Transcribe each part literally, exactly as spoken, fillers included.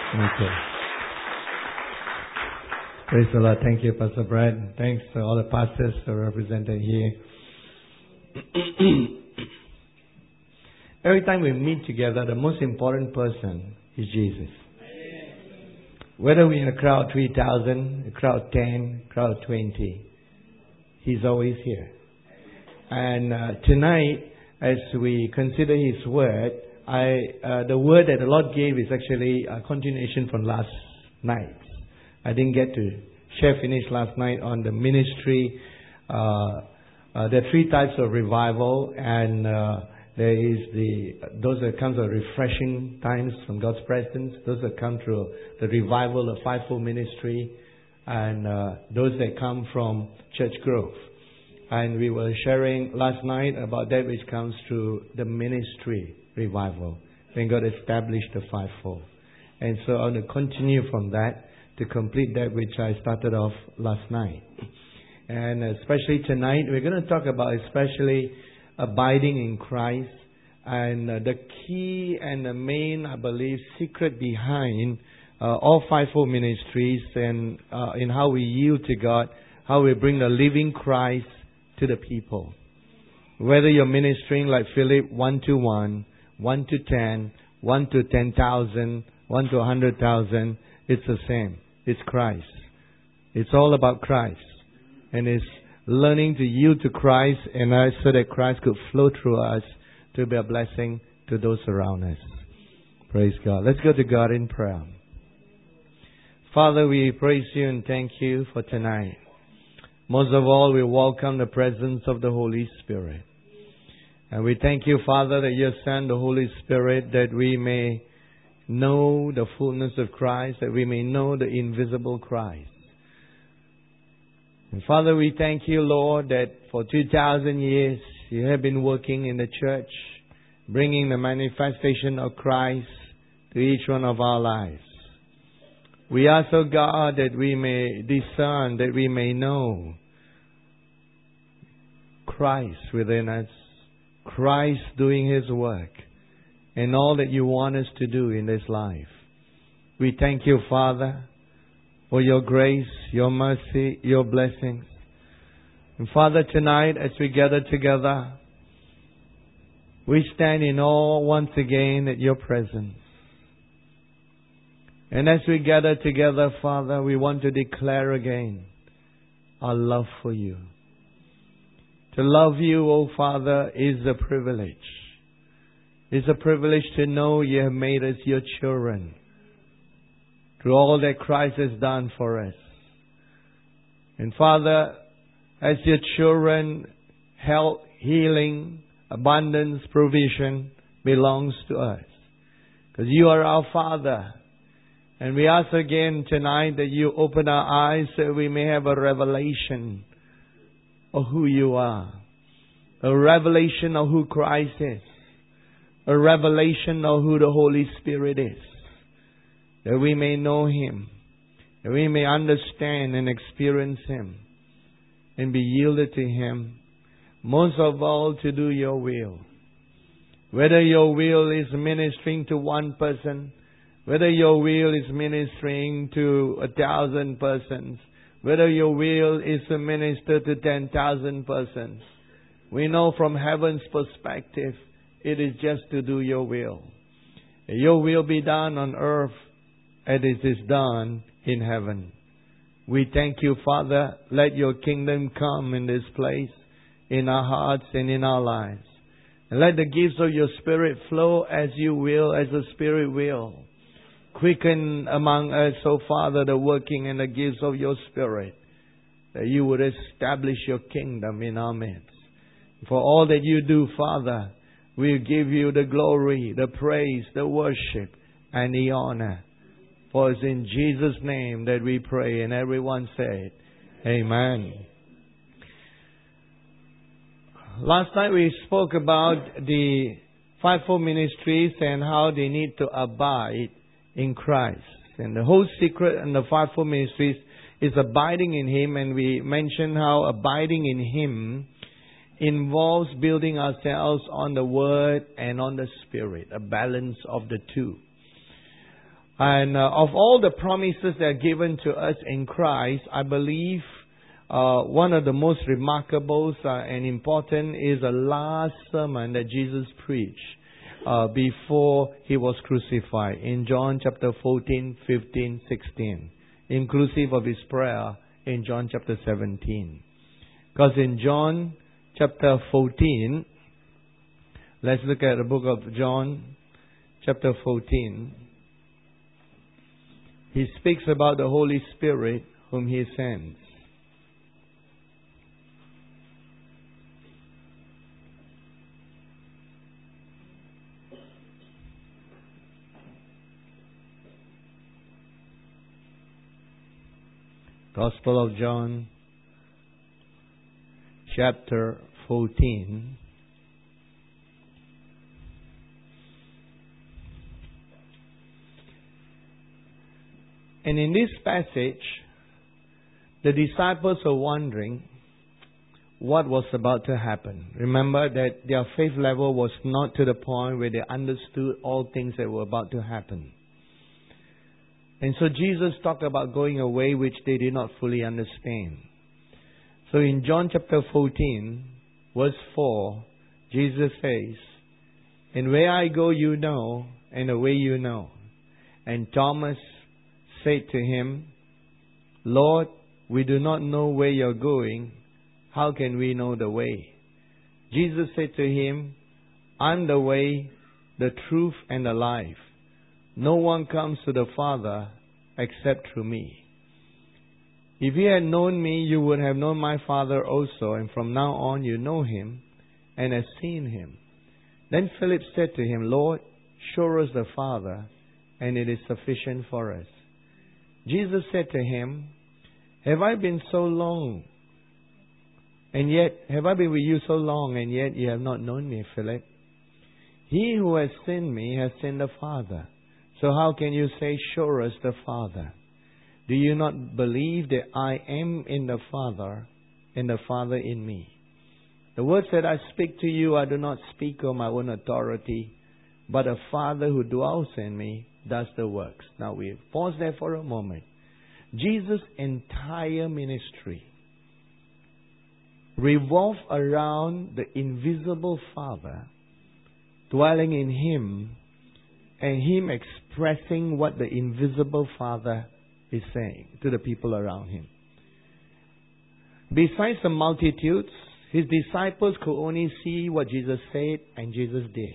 Okay. Praise the Lord. Thank you, Pastor Brad. Thanks to all the pastors who are represented here. Every time we meet together, the most important person is Jesus. Whether we're in a crowd three thousand, a crowd ten, a crowd twenty, He's always here. And uh, tonight, as we consider His Word, I uh, the word that the Lord gave is actually a continuation from last night. I didn't get to share finish last night on the ministry. Uh, uh, there are three types of revival, and uh, there is the those that come through refreshing times from God's presence, those that come through the revival of fivefold ministry, and uh, those that come from church growth. And we were sharing last night about that which comes through the ministry revival, when God established the fivefold. And so I want to continue from that to complete that which I started off last night. And especially tonight, we're going to talk about especially abiding in Christ, and uh, the key and the main, I believe, secret behind uh, all fivefold ministries, and uh, in how we yield to God, how we bring the living Christ to the people. Whether you're ministering like Philip, one to one, one to ten, one to ten thousand, one to a hundred thousand, it's the same. It's Christ. It's all about Christ. And it's learning to yield to Christ, and uh, so that Christ could flow through us to be a blessing to those around us. Praise God. Let's go to God in prayer. Father, we praise you and thank you for tonight. Most of all, we welcome the presence of the Holy Spirit. And we thank you, Father, that you have sent the Holy Spirit that we may know the fullness of Christ, that we may know the invisible Christ. And Father, we thank you, Lord, that for two thousand years you have been working in the church, bringing the manifestation of Christ to each one of our lives. We ask, O God, that we may discern, that we may know Christ within us, Christ doing His work, and all that you want us to do in this life. We thank you, Father, for your grace, your mercy, your blessings. And Father, tonight as we gather together, we stand in awe once again at your presence. And as we gather together, Father, we want to declare again our love for you. To love you, O Father, is a privilege. It's a privilege to know you have made us your children through all that Christ has done for us. And Father, as your children, health, healing, abundance, provision belongs to us. Because you are our Father. And we ask again tonight that you open our eyes so we may have a revelation of who you are. A revelation of who Christ is. A revelation of who the Holy Spirit is. That we may know Him. That we may understand and experience Him. And be yielded to Him. Most of all, to do your will. Whether your will is ministering to one person, whether your will is ministering to a thousand persons, whether your will is to minister to ten thousand persons, we know from heaven's perspective, it is just to do your will. Your will be done on earth as it is done in heaven. We thank you, Father. Let your kingdom come in this place, in our hearts and in our lives. And let the gifts of your Spirit flow as you will, as the Spirit will. Quicken among us, O Father, the working and the gifts of your Spirit, that you would establish your kingdom in our midst. For all that you do, Father, we give you the glory, the praise, the worship, and the honor. For it's in Jesus' name that we pray, and everyone said, Amen. Last night we spoke about the fivefold ministries and how they need to abide in Christ. And the whole secret in the fivefold ministries is abiding in Him. And we mentioned how abiding in Him involves building ourselves on the Word and on the Spirit, a balance of the two. And uh, of all the promises that are given to us in Christ, I believe uh, one of the most remarkable uh, and important is the last sermon that Jesus preached uh, before He was crucified in John chapter fourteen, fifteen, sixteen, inclusive of His prayer in John chapter seventeen. Because in John chapter fourteen, let's look at the book of John chapter fourteen. He speaks about the Holy Spirit whom He sends. Gospel of John, chapter fourteen. And in this passage, the disciples are wondering what was about to happen. Remember that their faith level was not to the point where they understood all things that were about to happen. And so Jesus talked about going away, which they did not fully understand. So in John chapter fourteen, verse four, Jesus says, "And where I go you know, and the way you know." And Thomas said to Him, "Lord, we do not know where you're going. How can we know the way?" Jesus said to him, "I'm the way, the truth, and the life. No one comes to the Father except through me. If you had known me, you would have known my Father also, and from now on you know Him and have seen Him." Then Philip said to Him, "Lord, show us the Father, and it is sufficient for us." Jesus said to him, "Have I been so long, and yet, have I been with you so long, and yet you have not known me, Philip? He who has seen me has seen the Father. So how can you say, 'Show us the Father'? Do you not believe that I am in the Father, and the Father in me? The words that I speak to you, I do not speak on my own authority, but the Father who dwells in me does the works." Now we pause there for a moment. Jesus' entire ministry revolved around the invisible Father dwelling in Him and Him expressing what the invisible Father is saying to the people around Him. Besides the multitudes, His disciples could only see what Jesus said and Jesus did.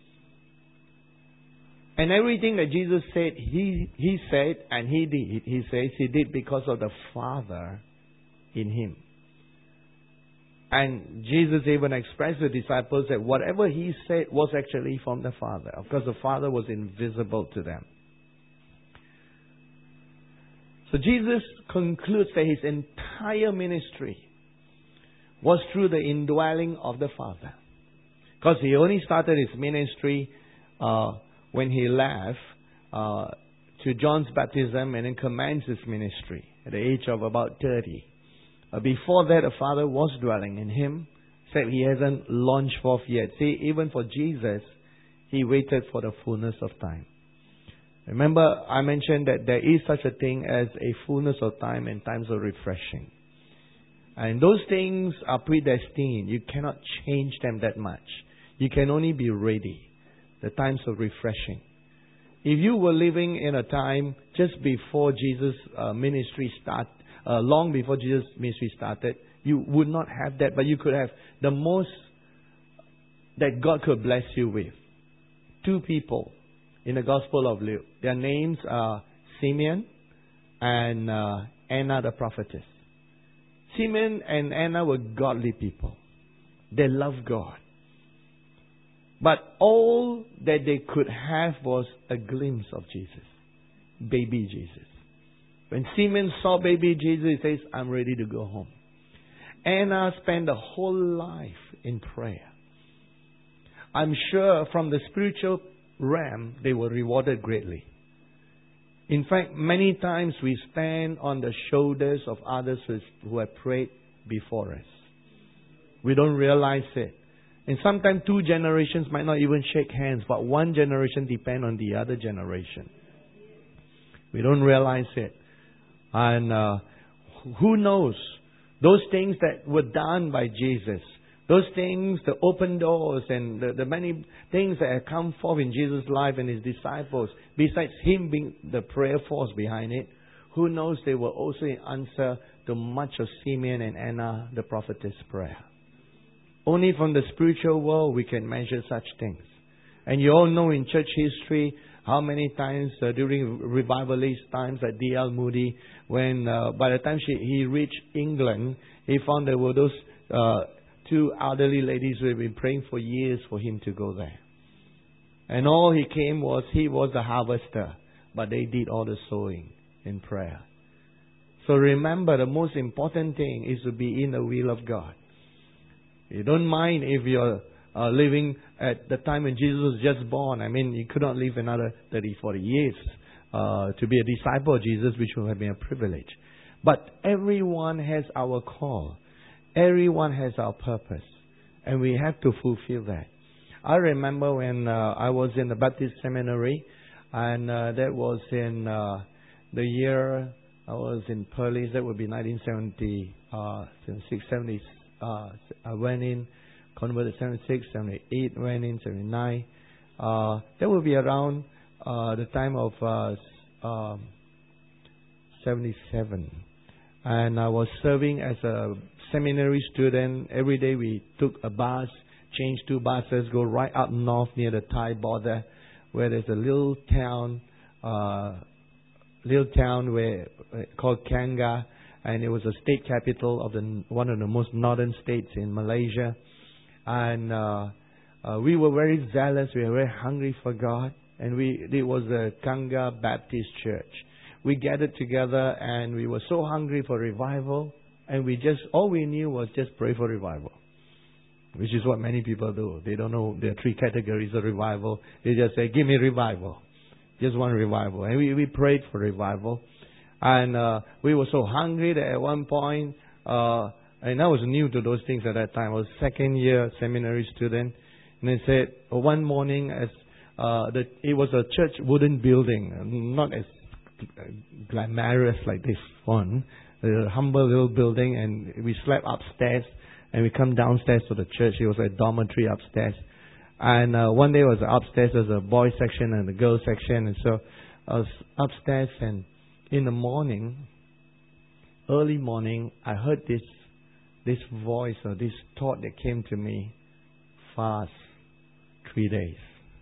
And everything that Jesus said, He He said and He did. He says He did because of the Father in Him. And Jesus even expressed to the disciples that whatever He said was actually from the Father. Of course, the Father was invisible to them. So Jesus concludes that His entire ministry was through the indwelling of the Father. Because He only started His ministry uh, when He left uh, to John's baptism and then commenced His ministry at the age of about thirty. Uh, before that, the Father was dwelling in Him, except He hasn't launched forth yet. See, even for Jesus, He waited for the fullness of time. Remember, I mentioned that there is such a thing as a fullness of time and times of refreshing. And those things are predestined. You cannot change them that much. You can only be ready. The times of refreshing. If you were living in a time just before Jesus' uh, ministry started, uh, long before Jesus' ministry started, you would not have that, but you could have the most that God could bless you with. Two people in the Gospel of Luke. Their names are Simeon and uh, Anna the prophetess. Simeon and Anna were godly people. They loved God. But all that they could have was a glimpse of Jesus. Baby Jesus. When Simeon saw baby Jesus, he says, "I'm ready to go home." Anna spent the whole life in prayer. I'm sure from the spiritual realm, they were rewarded greatly. In fact, many times we stand on the shoulders of others who have prayed before us. We don't realize it. And sometimes two generations might not even shake hands, but one generation depends on the other generation. We don't realize it. And uh, who knows? Those things that were done by Jesus, those things, the open doors and the, the many things that have come forth in Jesus' life and His disciples, besides Him being the prayer force behind it, who knows they were also in answer to much of Simeon and Anna, the prophetess' prayer. Only from the spiritual world we can measure such things. And you all know in church history how many times uh, during revivalist times at D L Moody, when uh, by the time she, he reached England, he found there were those uh, two elderly ladies who had been praying for years for him to go there. And all he came was, he was the harvester, but they did all the sowing in prayer. So remember, the most important thing is to be in the will of God. You don't mind if you're uh, living at the time when Jesus was just born. I mean, you could not live another thirty, forty years uh, to be a disciple of Jesus, which would have been a privilege. But everyone has our call. Everyone has our purpose. And we have to fulfill that. I remember when uh, I was in the Baptist seminary, and uh, that was in uh, the year I was in Perlis. That would be nineteen seventy-six, seventy. Uh, I went in, converted seventy-six, seventy-eight, went in, seventy-nine. Uh, that would be around uh, the time of uh, um, seventy-seven. And I was serving as a seminary student. Every day we took a bus, changed two buses, go right up north near the Thai border, where there's a little town, uh, little town where uh, called Kanga. And it was a state capital of the one of the most northern states in Malaysia. And uh, uh, we were very zealous. We were very hungry for God. And we it was the Kanga Baptist Church. We gathered together and we were so hungry for revival. And we just, all we knew was just pray for revival. Which is what many people do. They don't know there are three categories of revival. They just say, give me revival. Just one revival. And we, we prayed for revival. And uh, we were so hungry that at one point, uh, and I was new to those things at that time. I was second year seminary student. And they said, oh, one morning, as uh, the, it was a church wooden building, not as glamorous like this one. A humble little building, and we slept upstairs. And we come downstairs to the church. It was a dormitory upstairs. And uh, one day it was upstairs. There was a boys section and a girls section. And so I was upstairs, and in the morning, early morning, I heard this this voice or this thought that came to me: fast three days.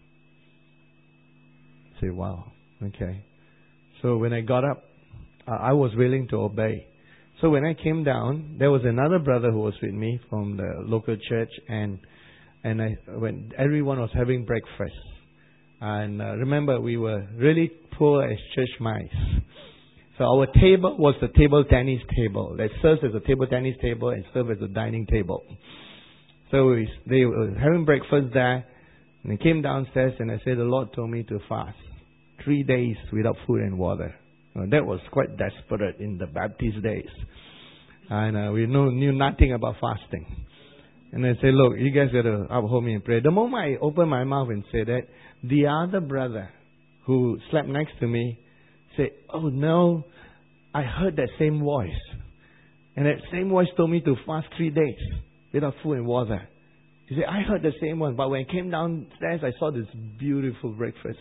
I say, wow, okay. So when I got up, uh, I was willing to obey. So when I came down, there was another brother who was with me from the local church, and and I when everyone was having breakfast. And uh, remember, we were really poor as church mice. So our table was the table tennis table that serves as a table tennis table and serves as a dining table. So we, they were having breakfast there, and they came downstairs, and I said, the Lord told me to fast three days without food and water. Well, that was quite desperate in the Baptist days. And uh, we knew, knew nothing about fasting. And I said, look, you guys got to uphold me in prayer. The moment I opened my mouth and said that, the other brother who slept next to me said, oh no, I heard that same voice. And that same voice told me to fast three days without food and water. He said, I heard the same one, but when I came downstairs, I saw this beautiful breakfast.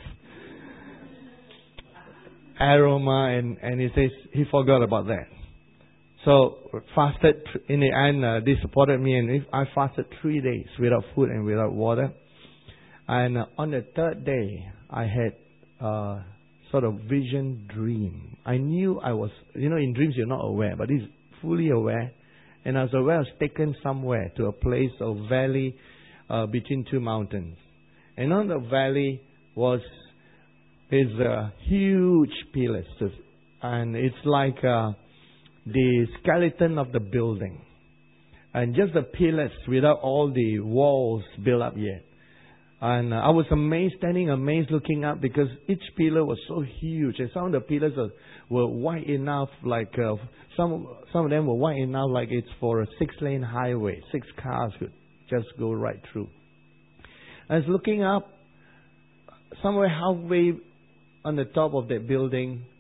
Aroma, and, and he says he forgot about that. So fasted, in the end, uh, they supported me, and I fasted three days without food and without water. And uh, on the third day, I had uh, sort of vision dream. I knew I was, you know, in dreams you're not aware, but he's fully aware. And I was aware I was taken somewhere to a place or valley uh, between two mountains. And on the valley was is a huge pillars, and it's like uh, the skeleton of the building, and just the pillars without all the walls built up yet. And uh, I was amazed, standing amazed, looking up, because each pillar was so huge, and some of the pillars are, were wide enough, like uh, some some of them were wide enough, like it's for a six-lane highway, six cars could just go right through. I was looking up, somewhere halfway on the top of that building,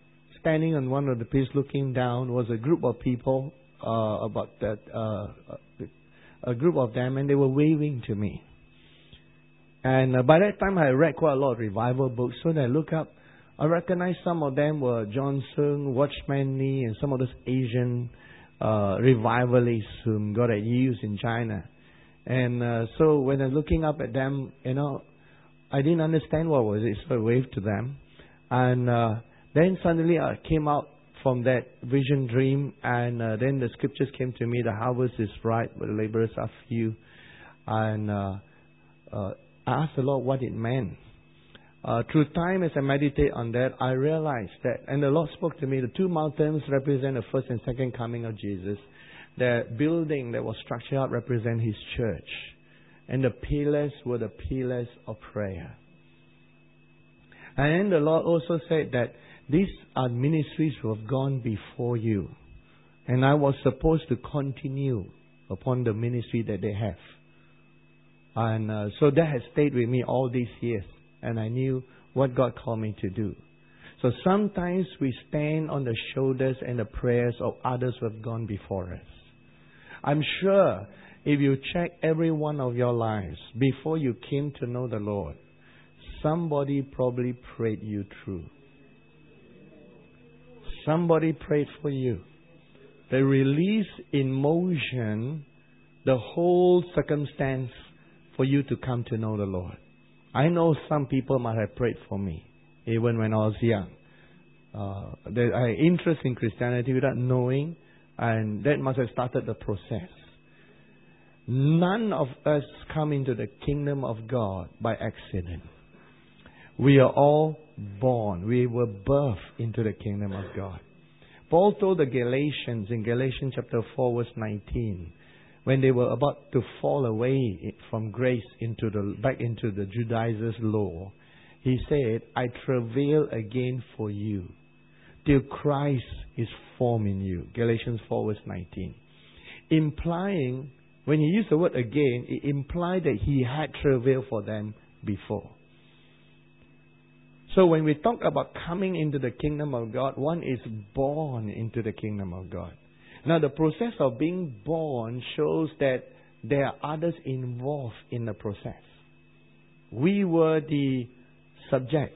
standing on one of the pews looking down was a group of people, uh, about that, uh, a group of them, and they were waving to me. And uh, by that time, I read quite a lot of revival books. So when I look up, I recognize some of them were Johnson, Watchman Nee, and some of those Asian uh, revivalists whom God had used in China. And uh, so when I'm looking up at them, you know, I didn't understand what was it, so I waved to them. And uh, then suddenly I came out from that vision dream, and uh, then the scriptures came to me, the harvest is ripe, but the laborers are few. And uh, uh, I asked the Lord what it meant. Uh, through time, as I meditate on that, I realized that, and the Lord spoke to me, the two mountains represent the first and second coming of Jesus. The building that was structured out represent His church. And the pillars were the pillars of prayer. And then the Lord also said that these are ministries who have gone before you. And I was supposed to continue upon the ministry that they have. And uh, so that has stayed with me all these years. And I knew what God called me to do. So sometimes we stand on the shoulders and the prayers of others who have gone before us. I'm sure if you check every one of your lives before you came to know the Lord, somebody probably prayed you through. Somebody prayed for you. They released in motion the whole circumstance for you to come to know the Lord. I know some people might have prayed for me, even when I was young. Uh, they had interest in Christianity without knowing, and that must have started the process. None of us come into the kingdom of God by accident. We are all born. We were birthed into the kingdom of God. Paul told the Galatians in Galatians chapter four verse nineteen, when they were about to fall away from grace into the back into the Judaizers' law, he said, I travail again for you, till Christ is formed in you. Galatians four verse nineteen. Implying, when he used the word again, it implied that he had travailed for them before. So when we talk about coming into the kingdom of God, one is born into the kingdom of God. Now the process of being born shows that there are others involved in the process. We were the subject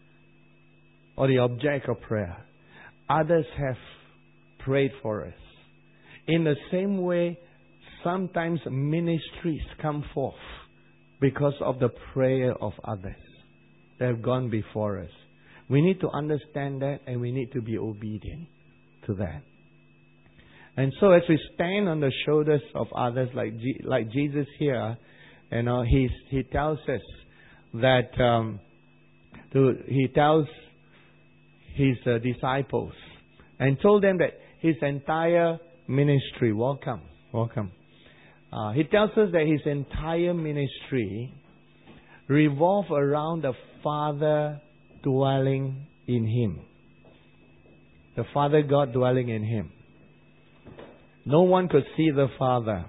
or the object of prayer. Others have prayed for us. In the same way, sometimes ministries come forth because of the prayer of others that have gone before us. We need to understand that, and we need to be obedient to that. And so as we stand on the shoulders of others like G- like Jesus here, you know, he's, he tells us that um, to, he tells his uh, disciples and told them that his entire ministry, welcome, welcome. Uh, he tells us that his entire ministry revolves around the Father dwelling in him. The Father God dwelling in him. No one could see the Father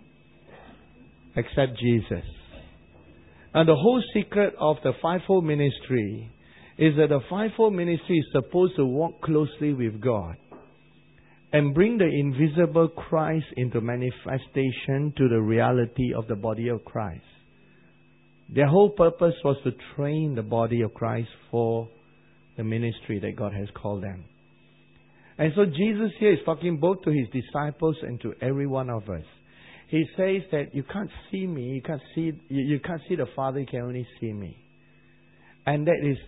except Jesus. And the whole secret of the fivefold ministry is that the fivefold ministry is supposed to walk closely with God and bring the invisible Christ into manifestation to the reality of the body of Christ. Their whole purpose was to train the body of Christ for the ministry that God has called them. And so Jesus here is talking both to his disciples and to every one of us. He says that you can't see me, you can't see you, you can't see the Father, you can only see me. And that is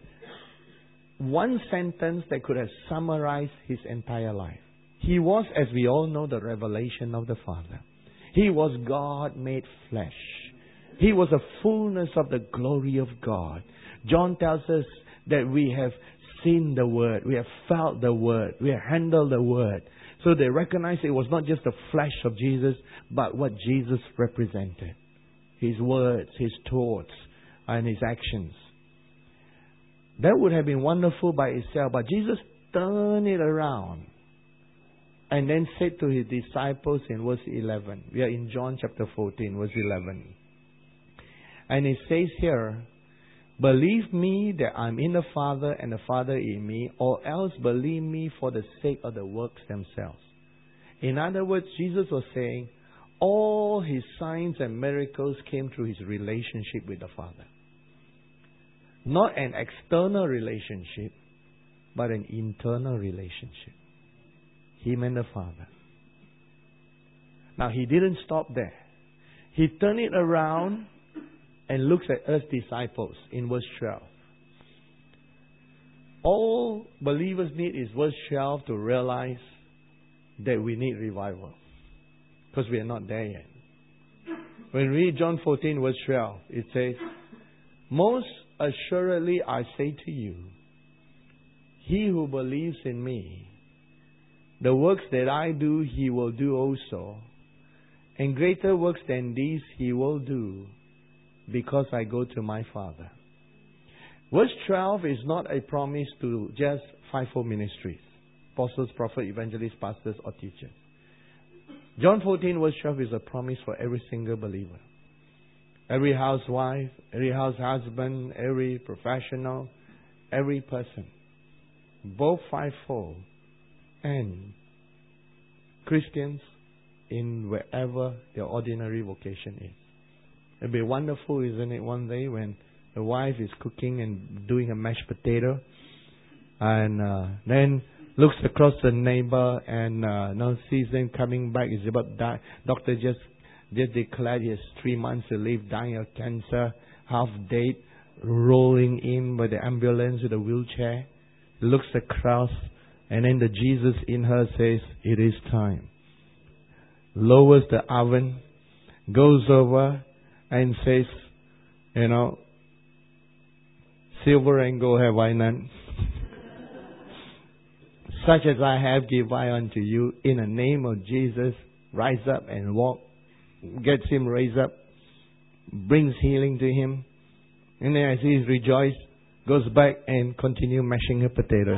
one sentence that could have summarized his entire life. He was, as we all know, the revelation of the Father. He was God made flesh. He was a fullness of the glory of God. John tells us that we have seen the Word, we have felt the Word, we have handled the Word. So they recognize it was not just the flesh of Jesus, but what Jesus represented. His words, his thoughts, and his actions. That would have been wonderful by itself, but Jesus turned it around and then said to his disciples in verse eleven. We are in John chapter fourteen, verse eleven. And it says here, Believe me that I'm in the Father and the Father in me, or else believe me for the sake of the works themselves. In other words, Jesus was saying, all His signs and miracles came through His relationship with the Father. Not an external relationship, but an internal relationship. Him and the Father. Now, He didn't stop there. He turned it around and looks at us disciples in verse twelve. All believers need is verse twelve to realize that we need revival. Because we are not there yet. When we read John fourteen verse twelve, it says, most assuredly I say to you, he who believes in me, the works that I do, he will do also. And greater works than these he will do, because I go to my Father. Verse twelve is not a promise to just fivefold ministries, apostles, prophets, evangelists, pastors, or teachers. John fourteen verse twelve is a promise for every single believer. Every housewife, every house husband, every professional, every person. Both fivefold and Christians in wherever their ordinary vocation is. It'll be wonderful, isn't it, one day when the wife is cooking and doing a mashed potato and uh, then looks across the neighbor and uh, now sees them coming back. Is about to die. Doctor just just declared he has three months to live, dying of cancer, half dead, rolling in by the ambulance with a wheelchair. Looks across, and then the Jesus in her says, "It is time." Lowers the oven, goes over and says, you know, silver and gold have I none. Such as I have give I unto you. In the name of Jesus, rise up and walk. Gets him raised up. Brings healing to him. And then as he is rejoiced, goes back and continue mashing her potatoes.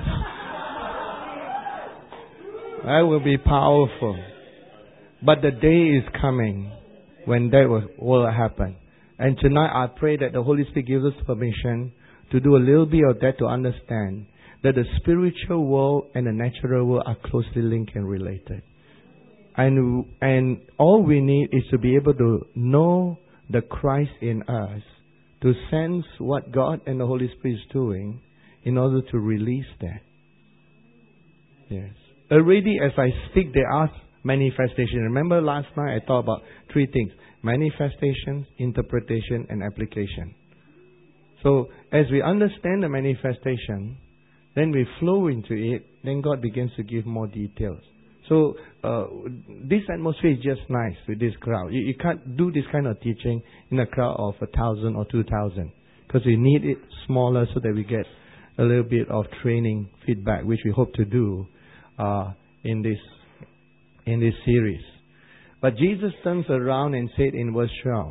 That will be powerful. But the day is coming when that will, will happen. And tonight I pray that the Holy Spirit gives us permission to do a little bit of that, to understand that the spiritual world and the natural world are closely linked and related. And, and all we need is to be able to know the Christ in us, to sense what God and the Holy Spirit is doing in order to release that. Yes. Already as I speak, there are manifestation. Remember last night I talked about three things. Manifestation, interpretation, and application. So as we understand the manifestation, then we flow into it, then God begins to give more details. So uh, this atmosphere is just nice with this crowd. You, you can't do this kind of teaching in a crowd of a thousand or two thousand. Because we need it smaller so that we get a little bit of training feedback, which we hope to do uh, in this in this series. But Jesus turns around and said in verse twelve,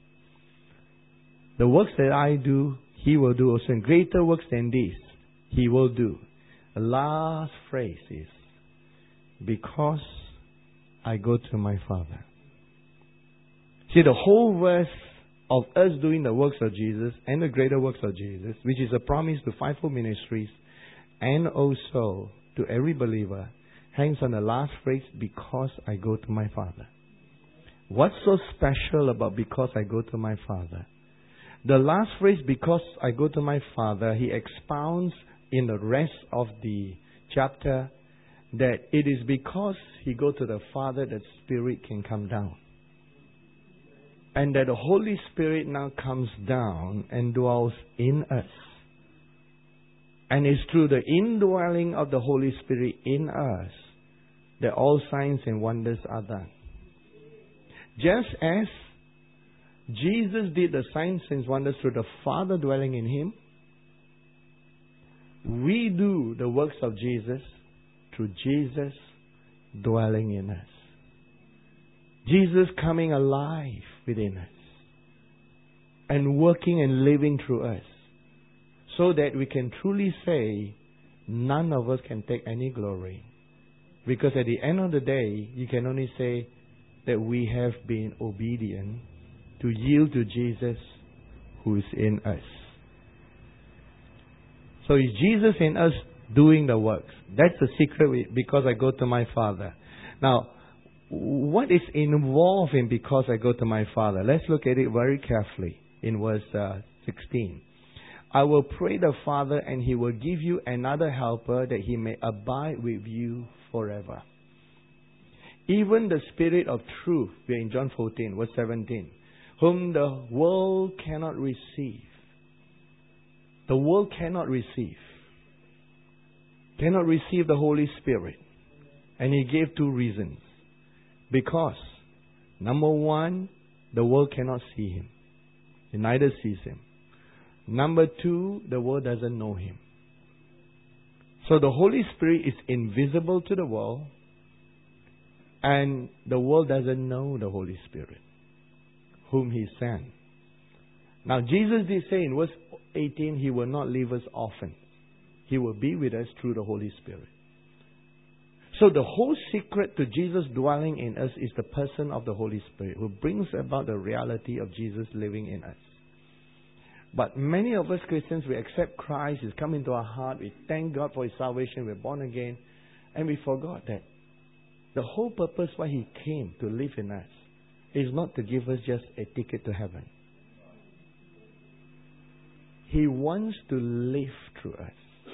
the works that I do, he will do also. And greater works than these, he will do. The last phrase is, because I go to my Father. See, the whole verse of us doing the works of Jesus and the greater works of Jesus, which is a promise to fivefold ministries and also to every believer, hangs on the last phrase, because I go to my Father. What's so special about because I go to my Father? The last phrase, because I go to my Father, he expounds in the rest of the chapter that it is because he go to the Father that Spirit can come down. And that the Holy Spirit now comes down and dwells in us. And it's through the indwelling of the Holy Spirit in us that all signs and wonders are done. Just as Jesus did the signs and wonders through the Father dwelling in him, we do the works of Jesus through Jesus dwelling in us. Jesus coming alive within us and working and living through us, so that we can truly say none of us can take any glory. Because at the end of the day, you can only say that we have been obedient to yield to Jesus who is in us. So is Jesus in us doing the works? That's the secret, because I go to my Father. Now, what is involved in because I go to my Father? Let's look at it very carefully in verse uh, sixteen. I will pray the Father, and He will give you another helper, that He may abide with you forever. Even the Spirit of truth, we are in John fourteen, verse seventeen, whom the world cannot receive. The world cannot receive. Cannot receive the Holy Spirit. And He gave two reasons. Because, number one, the world cannot see Him. It neither sees Him. Number two, the world doesn't know Him. So the Holy Spirit is invisible to the world, and the world doesn't know the Holy Spirit, whom He sent. Now Jesus did say in verse eighteen, He will not leave us orphans. He will be with us through the Holy Spirit. So the whole secret to Jesus dwelling in us is the person of the Holy Spirit, who brings about the reality of Jesus living in us. But many of us Christians, we accept Christ, He's come into our heart, we thank God for His salvation, we're born again, and we forgot that the whole purpose why He came to live in us is not to give us just a ticket to heaven. He wants to live through us.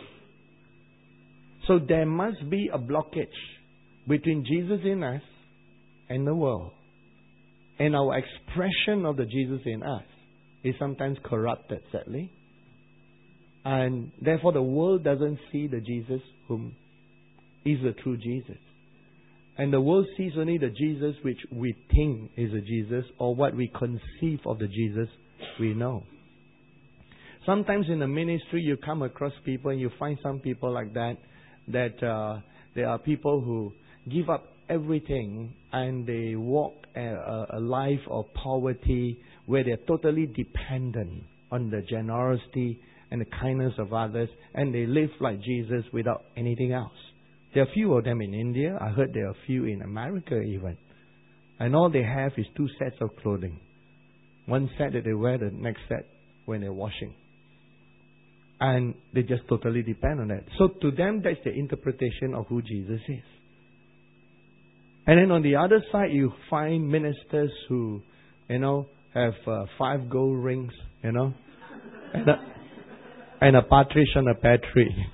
So there must be a blockage between Jesus in us and the world. And our expression of the Jesus in us is sometimes corrupted, sadly. And therefore the world doesn't see the Jesus whom is the true Jesus. And the world sees only the Jesus which we think is a Jesus, or what we conceive of the Jesus we know. Sometimes in the ministry you come across people, and you find some people like that, that uh, there are people who give up everything and they walk a, a life of poverty where they're totally dependent on the generosity and the kindness of others, and they live like Jesus without anything else. There are a few of them in India. I heard there are a few in America even. And all they have is two sets of clothing. One set that they wear, the next set when they're washing. And they just totally depend on that. So to them, that's the interpretation of who Jesus is. And then on the other side, you find ministers who, you know, have uh, five gold rings, you know, and a, and a partridge on a pear tree.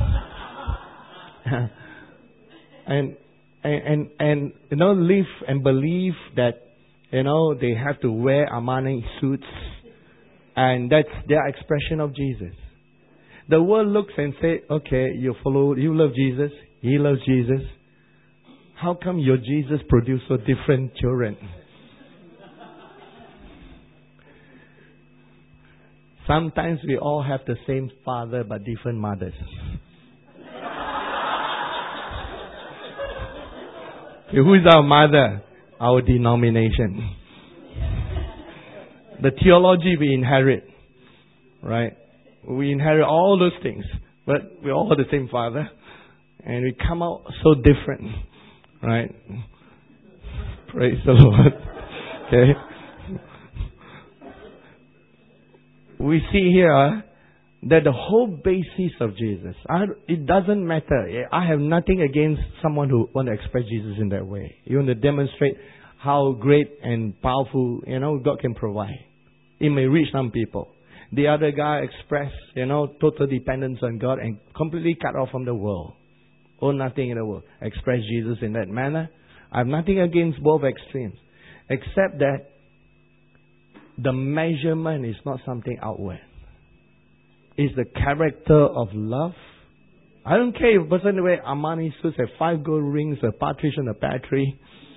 and, and, and, and, you know, live and believe that, you know, they have to wear Armani suits. And that's their expression of Jesus. The world looks and say, okay, you follow, you love Jesus, he loves Jesus. How come your Jesus produced so different children? Sometimes we all have the same father but different mothers. Okay, who is our mother? Our denomination. The theology we inherit, right? We inherit all those things, but we all have the same Father, and we come out so different, right? Praise the Lord. Okay. We see here that the whole basis of Jesus, I, it doesn't matter. I have nothing against someone who want to express Jesus in that way. You want to demonstrate how great and powerful, you know, God can provide. It may reach some people. The other guy expressed, you know, total dependence on God and completely cut off from the world. Own nothing in the world. Express Jesus in that manner. I have nothing against both extremes. Except that the measurement is not something outward. It's the character of love. I don't care if a person wear Armani suits, have five gold rings, a partridge on a pear tree.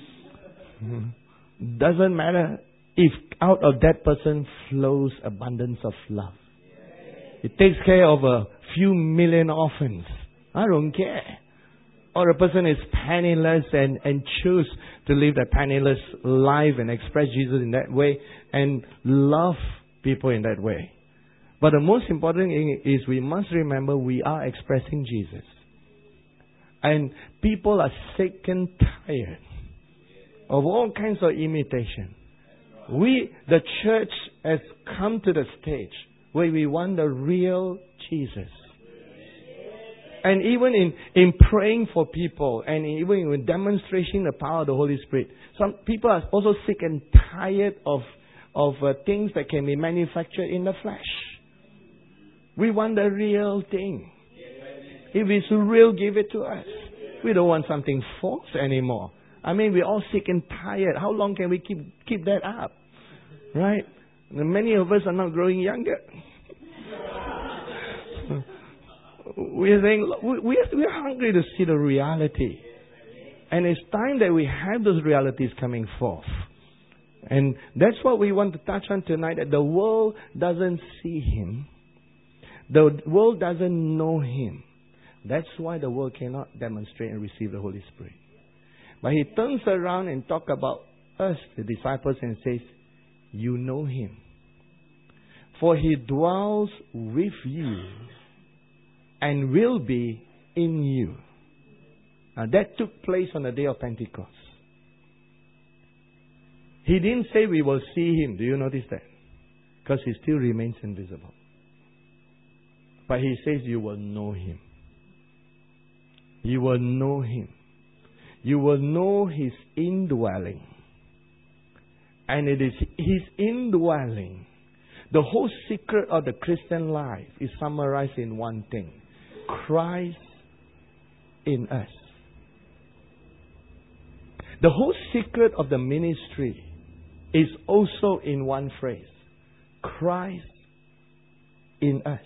Doesn't matter. If out of that person flows abundance of love. It takes care of a few million orphans. I don't care. Or a person is penniless and, and choose to live that penniless life and express Jesus in that way and love people in that way. But the most important thing is we must remember we are expressing Jesus. And people are sick and tired of all kinds of imitation. We, the church, has come to the stage where we want the real Jesus. And even in, in praying for people and even in demonstrating the power of the Holy Spirit, some people are also sick and tired of, of uh, things that can be manufactured in the flesh. We want the real thing. If it's real, give it to us. We don't want something false anymore. I mean, we're all sick and tired. How long can we keep keep that up? Right? And many of us are not growing younger. We're saying, we're, we're hungry to see the reality. And it's time that we have those realities coming forth. And that's what we want to touch on tonight, that the world doesn't see Him. The world doesn't know Him. That's why the world cannot demonstrate and receive the Holy Spirit. But He turns around and talks about us, the disciples, and says, you know Him. For He dwells with you and will be in you. Now that took place on the day of Pentecost. He didn't say we will see Him. Do you notice that? Because He still remains invisible. But He says you will know Him. You will know Him. You will know His indwelling. And it is His indwelling. The whole secret of the Christian life is summarized in one thing. Christ in us. The whole secret of the ministry is also in one phrase. Christ in us.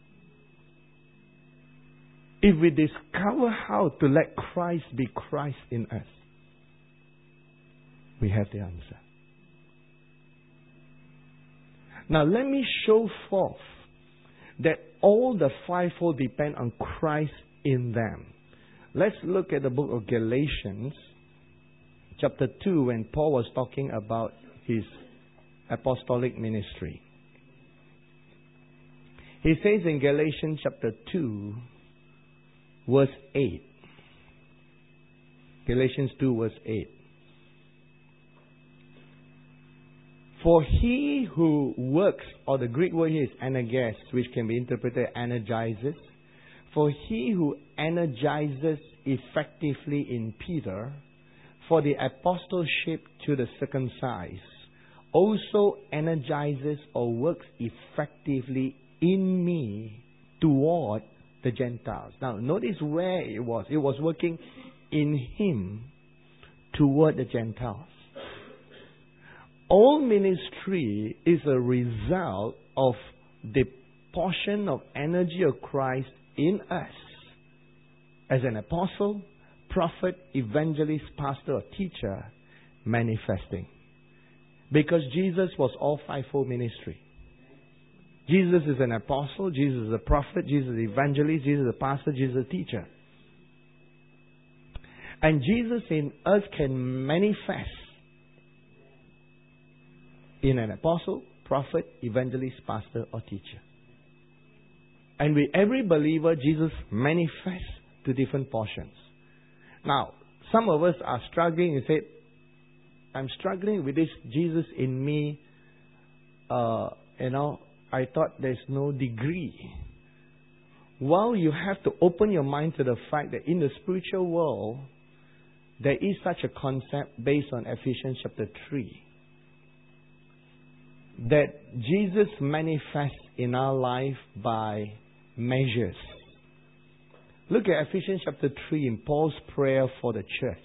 If we discover how to let Christ be Christ in us, we have the answer. Now let me show forth that all the fivefold depend on Christ in them. Let's look at the book of Galatians, chapter two, when Paul was talking about his apostolic ministry. He says in Galatians chapter two, verse eight. Galatians two, verse eight. For he who works, or the Greek word here is energes, which can be interpreted energizes. For he who energizes effectively in Peter, for the apostleship to the circumcised, also energizes or works effectively in me toward the Gentiles. Now, notice where it was. It was working in Him toward the Gentiles. All ministry is a result of the portion of energy of Christ in us as an apostle, prophet, evangelist, pastor, or teacher manifesting. Because Jesus was all fivefold ministry. Jesus is an apostle, Jesus is a prophet, Jesus is an evangelist, Jesus is a pastor, Jesus is a teacher. And Jesus in us can manifest in an apostle, prophet, evangelist, pastor, or teacher. And with every believer, Jesus manifests to different portions. Now, some of us are struggling and say, I'm struggling with this Jesus in me. Uh, you know, I thought there's no degree. Well, you have to open your mind to the fact that in the spiritual world, there is such a concept based on Ephesians chapter three. That Jesus manifests in our life by measures. Look at Ephesians chapter three in Paul's prayer for the church.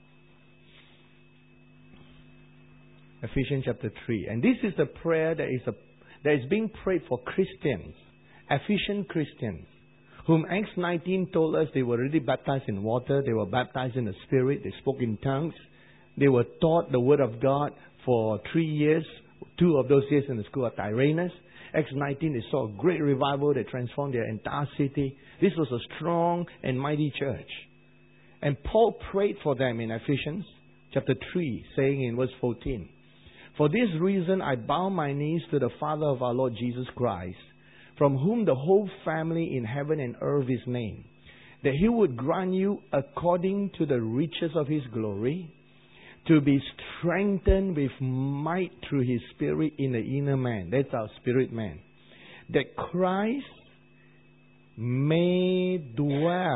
Ephesians chapter three. And this is the prayer that is, a, that is being prayed for Christians, Ephesian Christians, whom Acts nineteen told us they were already baptized in water, they were baptized in the Spirit, they spoke in tongues, they were taught the Word of God for three years, two of those years in the school of Tyrannus. Acts nineteen, they saw a great revival that transformed their entire city. This was a strong and mighty church. And Paul prayed for them in Ephesians chapter three, saying in verse fourteen, For this reason I bow my knees to the Father of our Lord Jesus Christ, from whom the whole family in heaven and earth is named, that He would grant you according to the riches of His glory, to be strengthened with might through His Spirit in the inner man. That's our spirit man. That Christ may dwell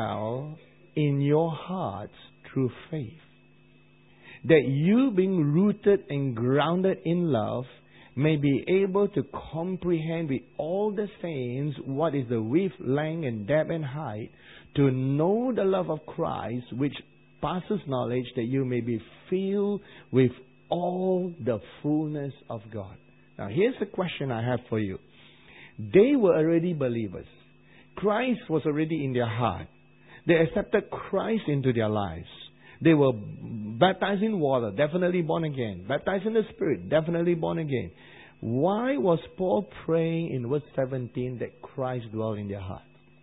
your hearts through faith. That you, being rooted and grounded in love, may be able to comprehend with all the saints what is the width, length, and depth and height, to know the love of Christ, which passes knowledge, that you may be filled with all the fullness of God. Now, here's the question I have for you. They were already believers. Christ was already in their heart. They accepted Christ into their lives. They were baptized in water, definitely born again. Baptized in the Spirit, definitely born again. Why was Paul praying in verse seventeen that Christ dwell in their heart?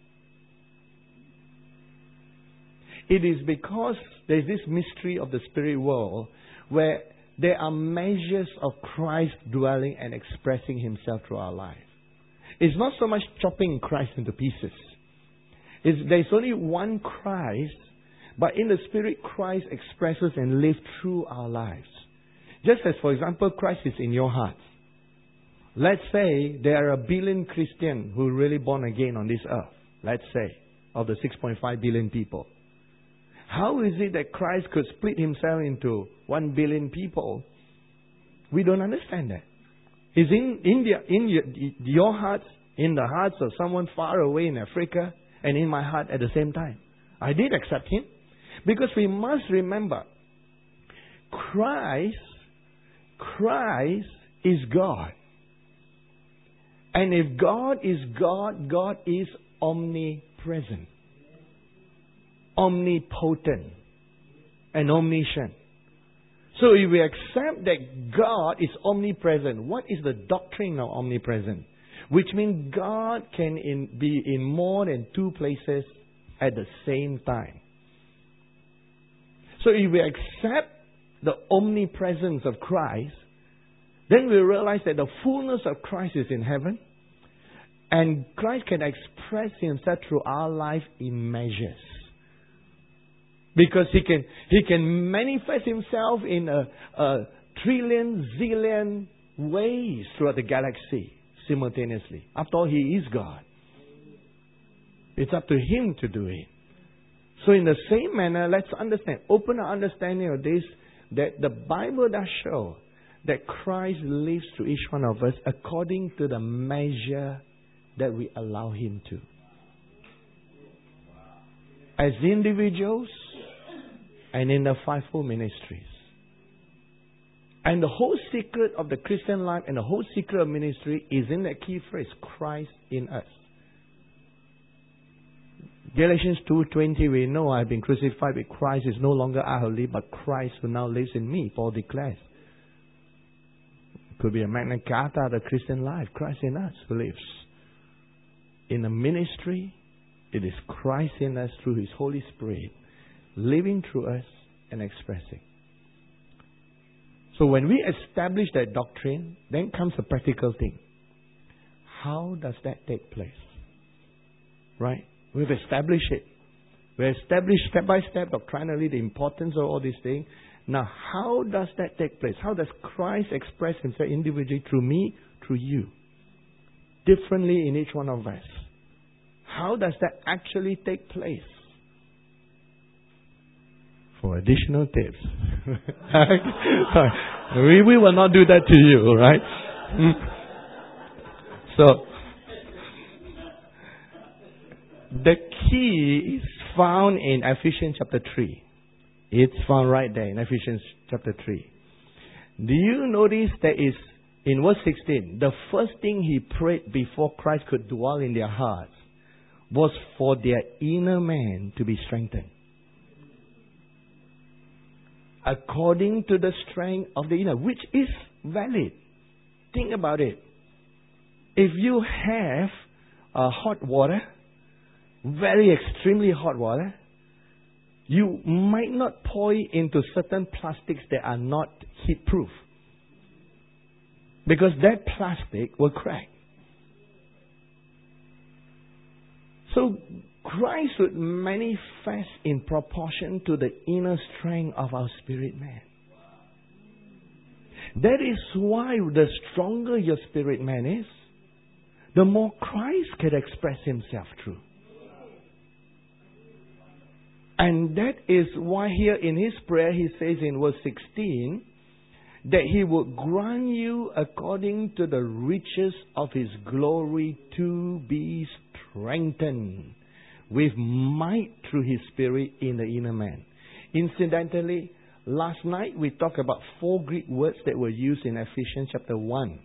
It is because there is this mystery of the spirit world where there are measures of Christ dwelling and expressing Himself through our life. It's not so much chopping Christ into pieces. It's, there's only one Christ, but in the Spirit, Christ expresses and lives through our lives. Just as, for example, Christ is in your heart. Let's say there are a billion Christians who are really born again on this earth. Let's say, of the six point five billion people. How is it that Christ could split Himself into one billion people? We don't understand that. Is in India, in your, your heart, in the hearts of someone far away in Africa, and in my heart at the same time. I did accept Him. Because we must remember, Christ, Christ is God. And if God is God, God is omnipresent, omnipotent, and omniscient. So if we accept that God is omnipresent, what is the doctrine of omnipresent? Which means God can in, be in more than two places at the same time. So if we accept the omnipresence of Christ, then we realize that the fullness of Christ is in heaven, and Christ can express Himself through our life in measures. Because He can He can manifest Himself in a, a trillion, zillion ways throughout the galaxy simultaneously. After all, He is God. It's up to Him to do it. So in the same manner, let's understand, open our understanding of this, that the Bible does show that Christ lives through each one of us according to the measure that we allow Him to. As individuals and in the fivefold ministries. And the whole secret of the Christian life and the whole secret of ministry is in that key phrase, Christ in us. Galatians two twenty, we know I've been crucified with Christ. It's no longer I who live, but Christ who now lives in me, Paul declares. It could be a Magna Carta of the Christian life. Christ in us who lives. In the ministry, it is Christ in us through His Holy Spirit, living through us and expressing. So when we establish that doctrine, then comes a practical thing. How does that take place? Right? We've established it. We've established step by step doctrinally the importance of all these things. Now, how does that take place? How does Christ express Himself individually through me, through you? Differently in each one of us. How does that actually take place? For additional tips. we, we will not do that to you, right? So, the key is found in Ephesians chapter three. It's found right there in Ephesians chapter three. Do you notice that is in verse sixteen, the first thing he prayed before Christ could dwell in their hearts was for their inner man to be strengthened. According to the strength of the inner, which is valid. Think about it. If you have uh, hot water, very extremely hot water, you might not pour it into certain plastics that are not heat proof. Because that plastic will crack. So Christ would manifest in proportion to the inner strength of our spirit man. That is why the stronger your spirit man is, the more Christ can express Himself through. And that is why here in his prayer he says in verse sixteen that he will grant you according to the riches of his glory to be strengthened with might through his Spirit in the inner man. Incidentally, last night we talked about four Greek words that were used in Ephesians chapter one,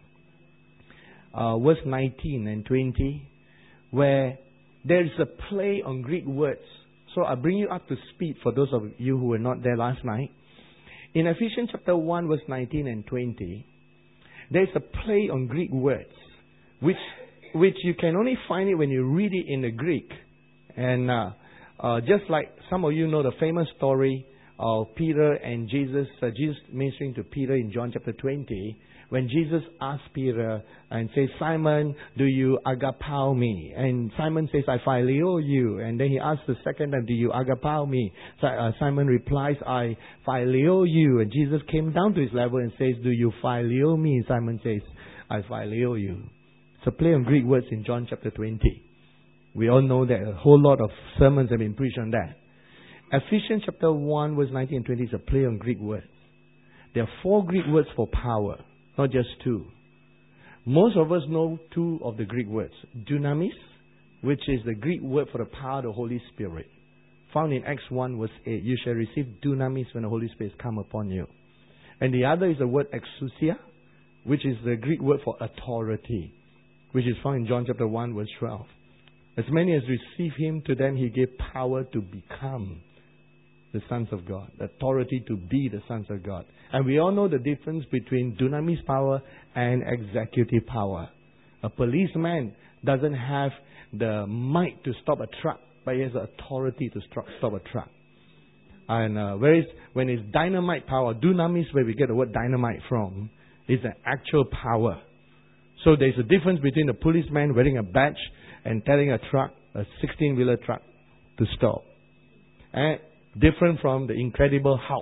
uh, verse nineteen and twenty, where there is a play on Greek words. So I bring you up to speed for those of you who were not there last night. In Ephesians chapter one, verse nineteen and twenty, there is a play on Greek words, which which you can only find it when you read it in the Greek. And uh, uh, just like some of you know the famous story of Peter and Jesus, uh, Jesus ministering to Peter in John chapter twenty, when Jesus asked Peter and says, Simon, do you agapao me? And Simon says, I phileo you. And then he asks the second time, do you agapao me? So, uh, Simon replies, I phileo you. And Jesus came down to his level and says, do you phileo me? And Simon says, I phileo you. It's a play on Greek words in John chapter twenty. We all know that a whole lot of sermons have been preached on that. Ephesians chapter one, verse nineteen and twenty is a play on Greek words. There are four Greek words for power, not just two. Most of us know two of the Greek words. Dunamis, which is the Greek word for the power of the Holy Spirit. Found in Acts one, verse eight. You shall receive dunamis when the Holy Spirit come upon you. And the other is the word exousia, which is the Greek word for authority, which is found in John chapter one, verse twelve. As many as receive him, to them he gave power to become the sons of God, the authority to be the sons of God. And we all know the difference between dunamis power and executive power. A policeman doesn't have the might to stop a truck, but he has the authority to stop, stop a truck. And uh, whereas when it's dynamite power, dunamis, where we get the word dynamite from, is an actual power. So there's a difference between a policeman wearing a badge and telling a truck, a sixteen-wheeler truck, to stop. And different from the Incredible Hulk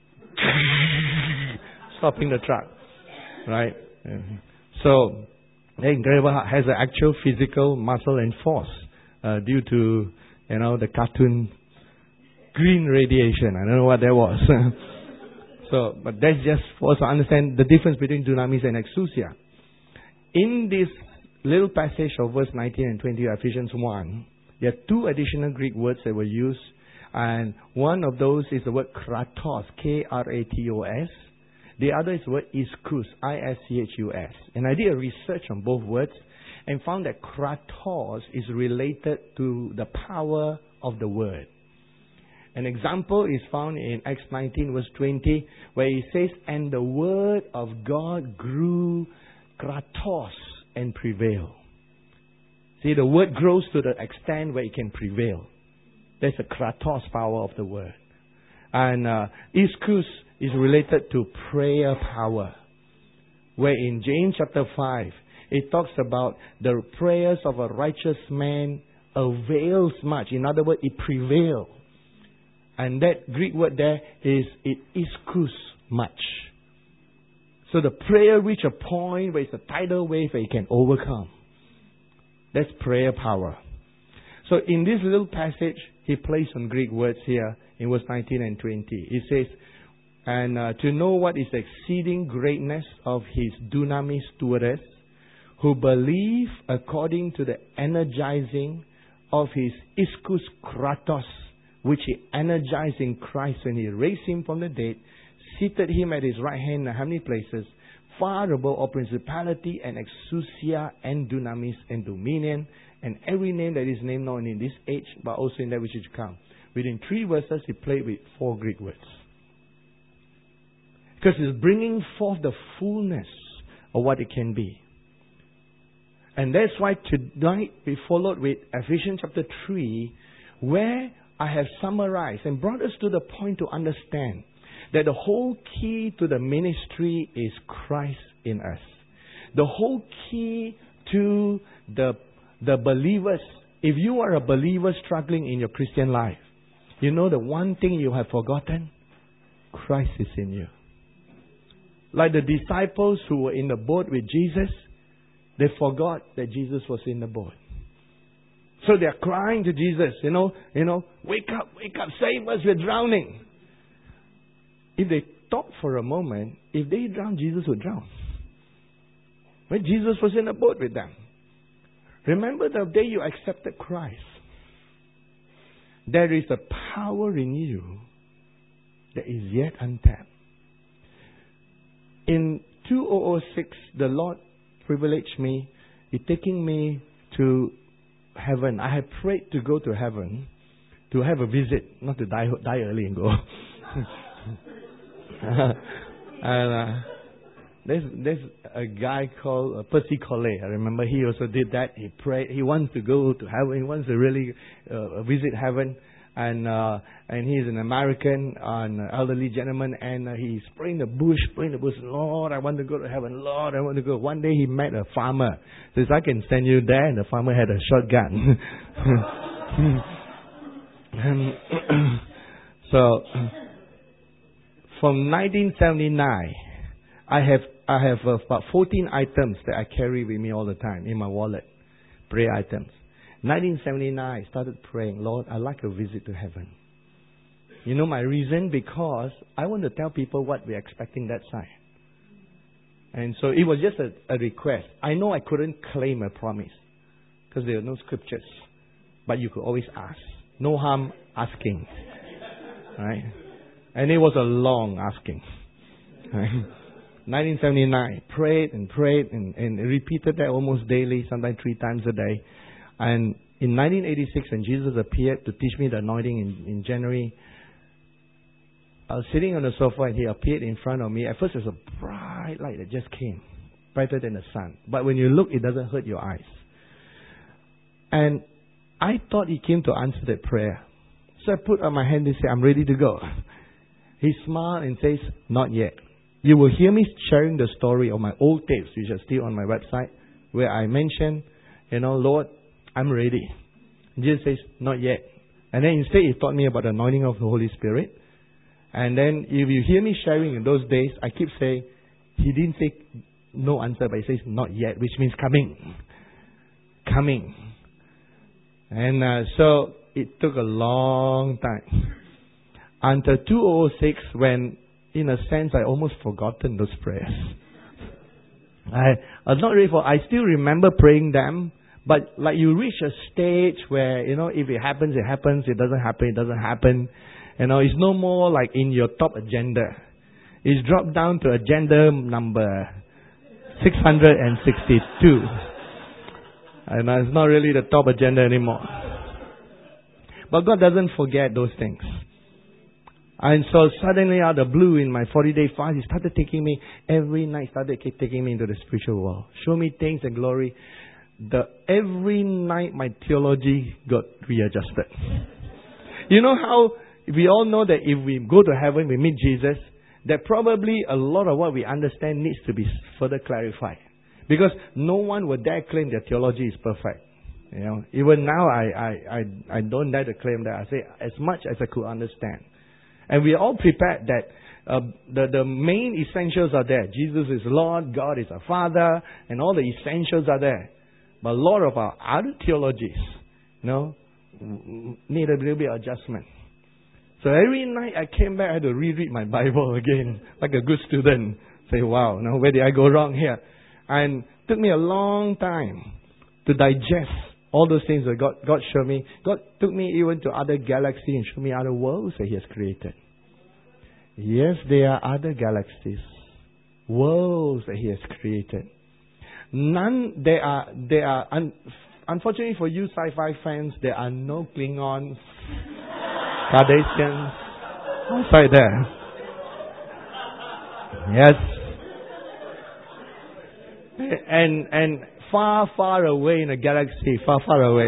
stopping the truck, right? So the Incredible Hulk has an actual physical muscle and force uh, due to, you know, the cartoon green radiation. I don't know what that was. So, but that's just for us to understand the difference between dunamis and exousia. In this little passage of verse nineteen and twenty of Ephesians one, there are two additional Greek words that were used. And one of those is the word kratos, K R A T O S. The other is the word ischus, I S C H U S. And I did a research on both words and found that kratos is related to the power of the word. An example is found in Acts nineteen verse twenty, where it says, and the word of God grew kratos and prevailed. See, the word grows to the extent where it can prevail. There's a kratos power of the word. And uh, ischus is related to prayer power, where in James chapter five, it talks about the prayers of a righteous man avails much. In other words, it prevails. And that Greek word there is it ischus much. So the prayer reaches a point where it's a tidal wave where it can overcome. That's prayer power. So in this little passage, he plays on Greek words here in verse nineteen and twenty. He says, and uh, to know what is the exceeding greatness of his dunamis toward us, who believe according to the energizing of his ischus kratos, which he energized in Christ when he raised him from the dead, seated him at his right hand in the heavenly places, far above all principality and exousia and dunamis and dominion, and every name that is named not only in this age, but also in that which is to come. Within three verses, he played with four Greek words. Because it's bringing forth the fullness of what it can be. And that's why tonight we followed with Ephesians chapter three, where I have summarized and brought us to the point to understand that the whole key to the ministry is Christ in us. The whole key to the the believers, if you are a believer struggling in your Christian life, you know the one thing you have forgotten? Christ is in you. Like the disciples who were in the boat with Jesus, they forgot that Jesus was in the boat. So they are crying to Jesus, you know, you know, wake up, wake up, save us, we're drowning. If they thought for a moment, if they drown, Jesus would drown. When Jesus was in a boat with them. Remember the day you accepted Christ. There is a power in you that is yet untapped. In two thousand six, the Lord privileged me in taking me to heaven. I had prayed to go to heaven, to have a visit, not to die die early and go. and uh, there's there's a guy called uh, Percy Collet. I remember he also did that. He prayed. He wants to go to heaven. He wants to really uh, visit heaven. And uh, and he's an American, an elderly gentleman, and uh, he's praying the bush, praying the bush. Lord, I want to go to heaven. Lord, I want to go. One day he met a farmer. Says, I can send you there. And the farmer had a shotgun. and so from nineteen seventy-nine, I have I have uh, about fourteen items that I carry with me all the time in my wallet, prayer items. nineteen seventy-nine, I started praying, Lord, I'd like a visit to heaven. You know my reason? Because I want to tell people what we're expecting that side. And so it was just a, a request. I know I couldn't claim a promise because there are no scriptures. But you could always ask. No harm asking. Right? And it was a long asking. Right? nineteen seventy-nine, prayed and prayed and, and repeated that almost daily, sometimes three times a day. And in nineteen eighty-six, when Jesus appeared to teach me the anointing in, in January, I was sitting on the sofa and he appeared in front of me. At first, it was a bright light that just came, brighter than the sun. But when you look, it doesn't hurt your eyes. And I thought he came to answer that prayer. So I put up my hand and said, I'm ready to go. He smiled and says, not yet. You will hear me sharing the story of my old tapes, which are still on my website, where I mentioned, you know, Lord, I'm ready. Jesus says, not yet. And then instead he taught me about the anointing of the Holy Spirit. And then if you hear me sharing in those days, I keep saying, he didn't say no answer, but he says not yet, which means coming. Coming. And uh, so it took a long time. Until two thousand six, when in a sense I almost forgotten those prayers. I, I'm not really for, I still remember praying them. But like you reach a stage where, you know, if it happens, it happens. It doesn't happen, it doesn't happen. You know, it's no more like in your top agenda. It's dropped down to agenda number six hundred sixty-two. And it's not really the top agenda anymore. But God doesn't forget those things. And so suddenly out of the blue in my forty-day fast, He started taking me, every night started taking me into the spiritual world. Show me things and glory. The every night my theology got readjusted. You know how we all know that if we go to heaven, we meet Jesus, that probably a lot of what we understand needs to be further clarified. Because no one would dare claim their theology is perfect. You know, even now I, I, I, I don't dare to claim that. I say as much as I could understand. And we are all prepared that uh, the, the main essentials are there. Jesus is Lord, God is our Father, and all the essentials are there. But a lot of our other theologies, you know, need a little bit of adjustment. So every night I came back, I had to reread my Bible again, like a good student. Say, wow, now where did I go wrong here? And it took me a long time to digest all those things that God, God showed me. God took me even to other galaxies and showed me other worlds that He has created. Yes, there are other galaxies, worlds that He has created. None, there are, there are, un, unfortunately for you sci-fi fans, there are no Klingons, Cardassians, outside there. Yes. And, and far, far away in a galaxy, far, far away.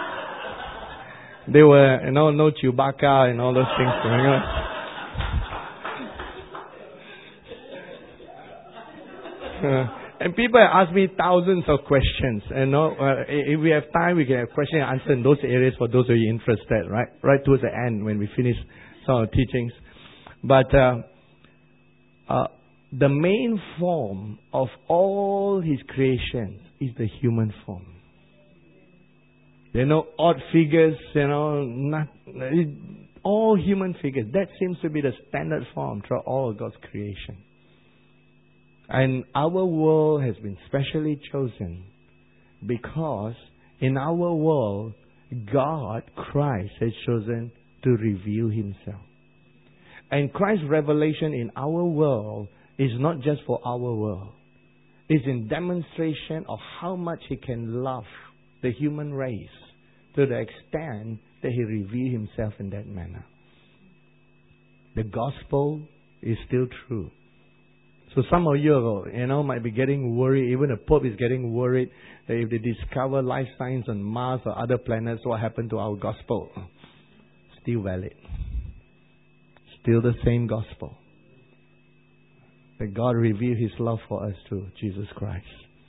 They were, you know, no Chewbacca and all those things going on. Uh, And people ask me thousands of questions. And you know, uh, if we have time, we can have question and answer in those areas for those of you interested, right? Right towards the end when we finish some of the teachings. But uh, uh, the main form of all His creations is the human form. There are no odd figures, you know, not, all human figures. That seems to be the standard form throughout all of God's creation. And our world has been specially chosen because in our world, God, Christ, has chosen to reveal Himself. And Christ's revelation in our world is not just for our world. It's in demonstration of how much He can love the human race to the extent that He revealed Himself in that manner. The gospel is still true. So some of you, you know, might be getting worried. Even the Pope is getting worried that if they discover life signs on Mars or other planets, what happened to our gospel? Still valid. Still the same gospel. That God revealed His love for us through Jesus Christ.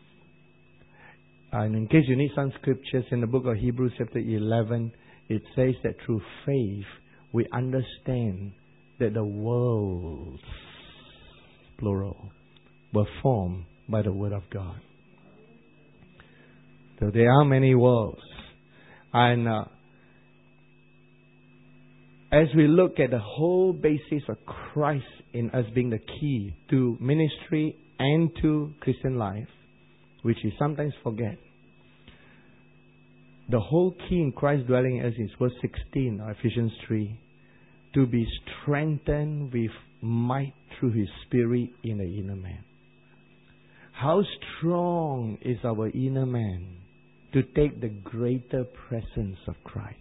And in case you need some scriptures, in the book of Hebrews chapter eleven, it says that through faith we understand that the worlds, plural, were formed by the Word of God. So there are many worlds. And uh, as we look at the whole basis of Christ in us being the key to ministry and to Christian life, which we sometimes forget, the whole key in Christ dwelling in us is verse sixteen of Ephesians three, to be strengthened with might through His Spirit in the inner man. How strong is our inner man to take the greater presence of Christ?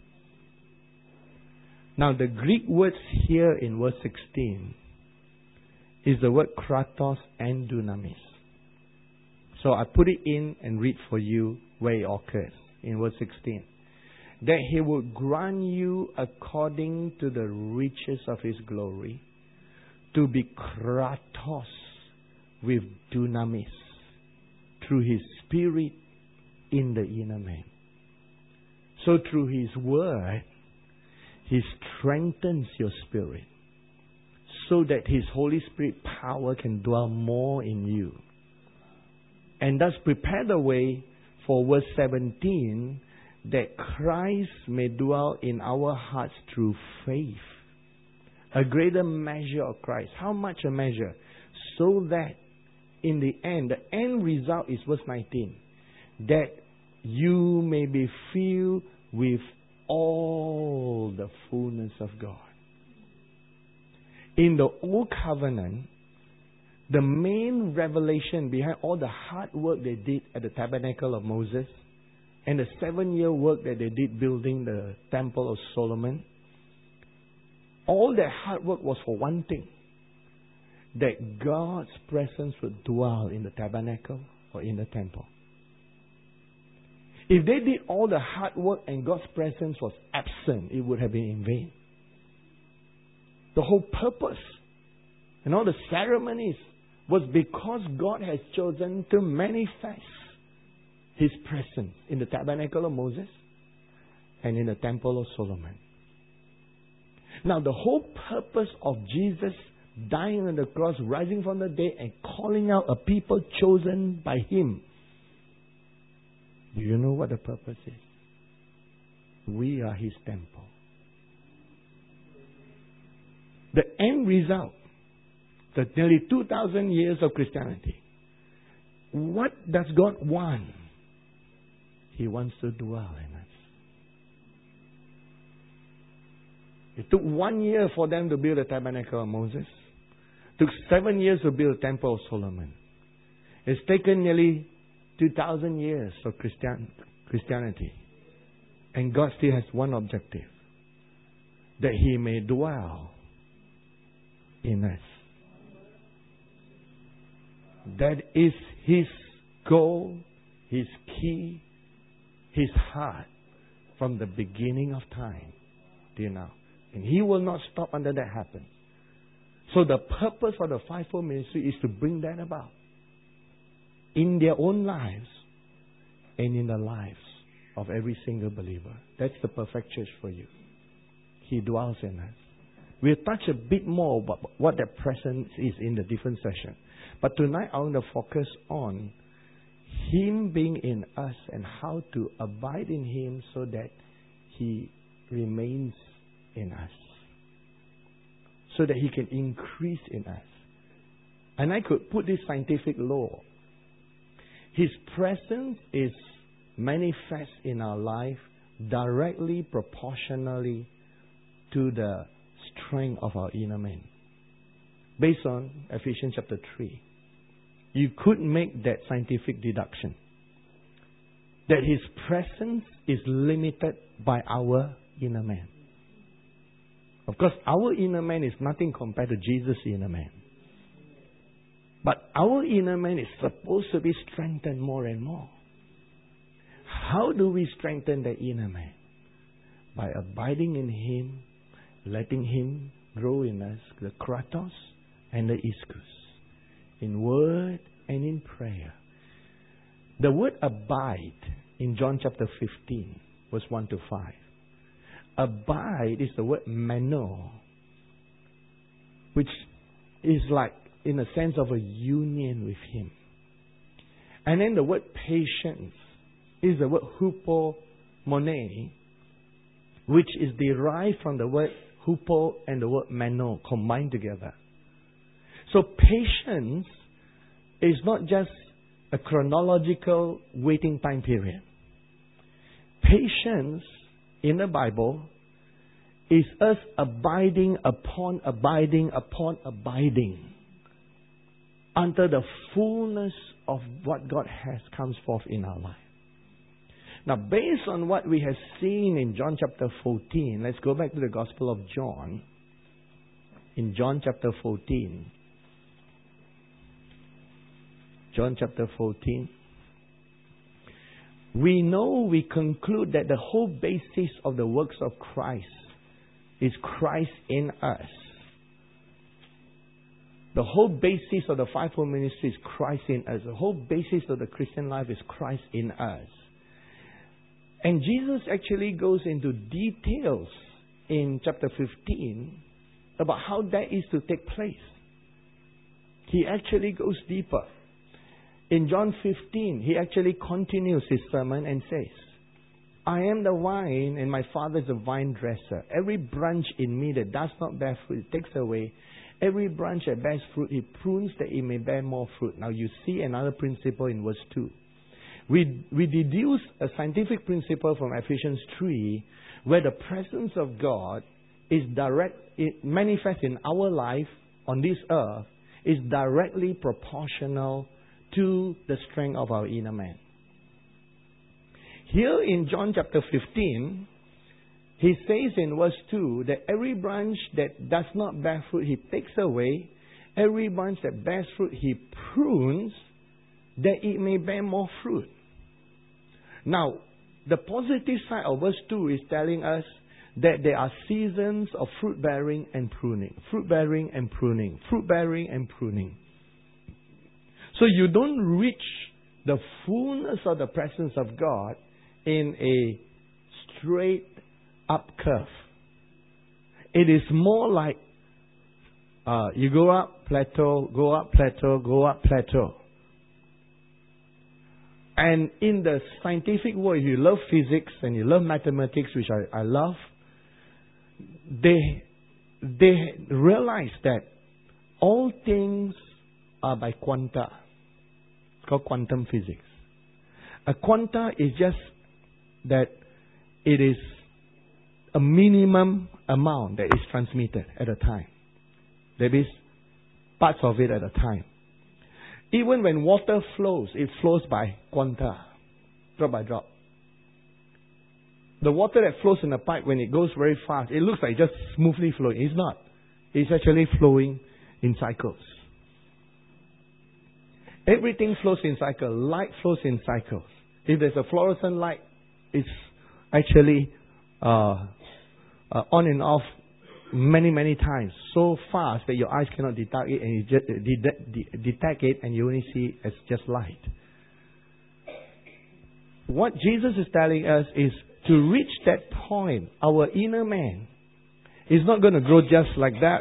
Now the Greek words here in verse sixteen is the word kratos and dunamis. So I put it in and read for you where it occurs in verse sixteen. That He will grant you according to the riches of His glory to be kratos with dunamis through His Spirit in the inner man. So through His Word, He strengthens your spirit so that His Holy Spirit power can dwell more in you. And thus prepare the way for verse seventeen, that Christ may dwell in our hearts through faith. A greater measure of Christ. How much a measure? So that in the end, the end result is verse nineteen, that you may be filled with all the fullness of God. In the Old Covenant, the main revelation behind all the hard work they did at the tabernacle of Moses and the seven-year work that they did building the temple of Solomon, all that hard work was for one thing, that God's presence would dwell in the tabernacle or in the temple. If they did all the hard work and God's presence was absent, it would have been in vain. The whole purpose and all the ceremonies was because God has chosen to manifest His presence in the tabernacle of Moses and in the temple of Solomon. Now, the whole purpose of Jesus dying on the cross, rising from the dead, and calling out a people chosen by Him. Do you know what the purpose is? We are His temple. The end result, the nearly two thousand years of Christianity, what does God want? He wants to dwell in us. It took one year for them to build the tabernacle of Moses. It took seven years to build the temple of Solomon. It's taken nearly two thousand years for Christian, Christianity. And God still has one objective. That He may dwell in us. That is His goal, His key, His heart from the beginning of time. Do you know? And He will not stop until that happens. So the purpose of the fivefold ministry is to bring that about. In their own lives and in the lives of every single believer. That's the perfect church for you. He dwells in us. We'll touch a bit more about what that presence is in the different sessions. But tonight I want to focus on Him being in us and how to abide in Him so that He remains in us. So that He can increase in us. And I could put this scientific law. His presence is manifest in our life directly proportionally to the strength of our inner man. Based on Ephesians chapter three. You could make that scientific deduction. That His presence is limited by our inner man. Of course, our inner man is nothing compared to Jesus' inner man. But our inner man is supposed to be strengthened more and more. How do we strengthen the inner man? By abiding in Him, letting Him grow in us, the kratos and the ischus. In word and in prayer. The word abide in John chapter fifteen, verse one to five. Abide is the word meno, which is like in a sense of a union with Him. And then the word patience is the word hupomone, which is derived from the word hupo and the word meno combined together. So patience is not just a chronological waiting time period. Patience in the Bible is us abiding upon abiding upon abiding until the fullness of what God has comes forth in our life. Now, based on what we have seen in John chapter fourteen, let's go back to the Gospel of John. In John chapter fourteen. John chapter fourteen. We know, we conclude that the whole basis of the works of Christ is Christ in us. The whole basis of the fivefold ministry is Christ in us. The whole basis of the Christian life is Christ in us. And Jesus actually goes into details in chapter fifteen about how that is to take place. He actually goes deeper. In John fifteen, He actually continues His sermon and says, I am the vine and my Father is the vine dresser. Every branch in me that does not bear fruit, He takes away. Every branch that bears fruit, He prunes that it may bear more fruit. Now you see another principle in verse two. We, we deduce a scientific principle from Ephesians three, where the presence of God is direct, it manifests in our life on this earth, is directly proportional to the strength of our inner man. Here in John chapter fifteen, He says in verse two that every branch that does not bear fruit, He takes away. Every branch that bears fruit, He prunes that it may bear more fruit. Now, the positive side of verse two is telling us that there are seasons of fruit bearing and pruning. Fruit bearing and pruning. Fruit bearing and pruning. So you don't reach the fullness of the presence of God in a straight up curve. It is more like uh, you go up, plateau, go up, plateau, go up, plateau. And in the scientific world, if you love physics and you love mathematics, which I, I love, they, they realize that all things are by quanta. It's called quantum physics. A quanta is just that it is a minimum amount that is transmitted at a time. That is parts of it at a time. Even when water flows, it flows by quanta, drop by drop. The water that flows in a pipe, when it goes very fast, it looks like just smoothly flowing. It's not. It's actually flowing in cycles. Everything flows in cycles. Light flows in cycles. If there's a fluorescent light, it's actually uh, uh, on and off many, many times, so fast that your eyes cannot detect it, and you just de- de- detect it, and you only see it as just light. What Jesus is telling us is to reach that point, our inner man is not going to grow just like that.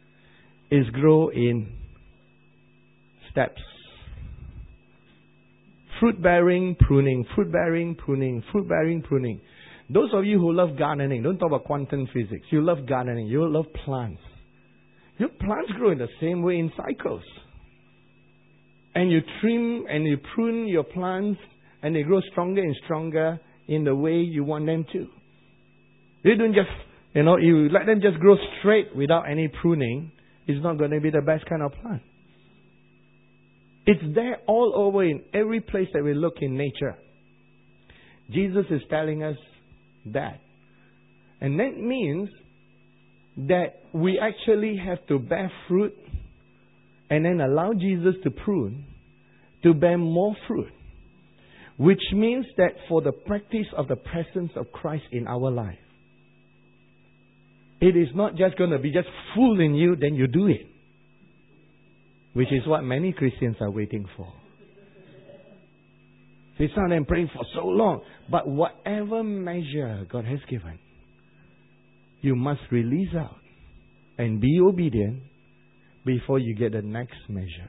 It's grow in steps. Fruit bearing, pruning. Fruit bearing, pruning. Fruit bearing, pruning. Those of you who love gardening, don't talk about quantum physics. You love gardening. You love plants. Your plants grow in the same way in cycles. And you trim and you prune your plants and they grow stronger and stronger in the way you want them to. You don't just, you know, you let them just grow straight without any pruning. It's not going to be the best kind of plant. It's there all over in every place that we look in nature. Jesus is telling us that. And that means that we actually have to bear fruit and then allow Jesus to prune to bear more fruit. Which means that for the practice of the presence of Christ in our life, it is not just going to be just full in you, then you do it. Which is what many Christians are waiting for. See, some of them praying for so long. But whatever measure God has given, you must release out and be obedient before you get the next measure.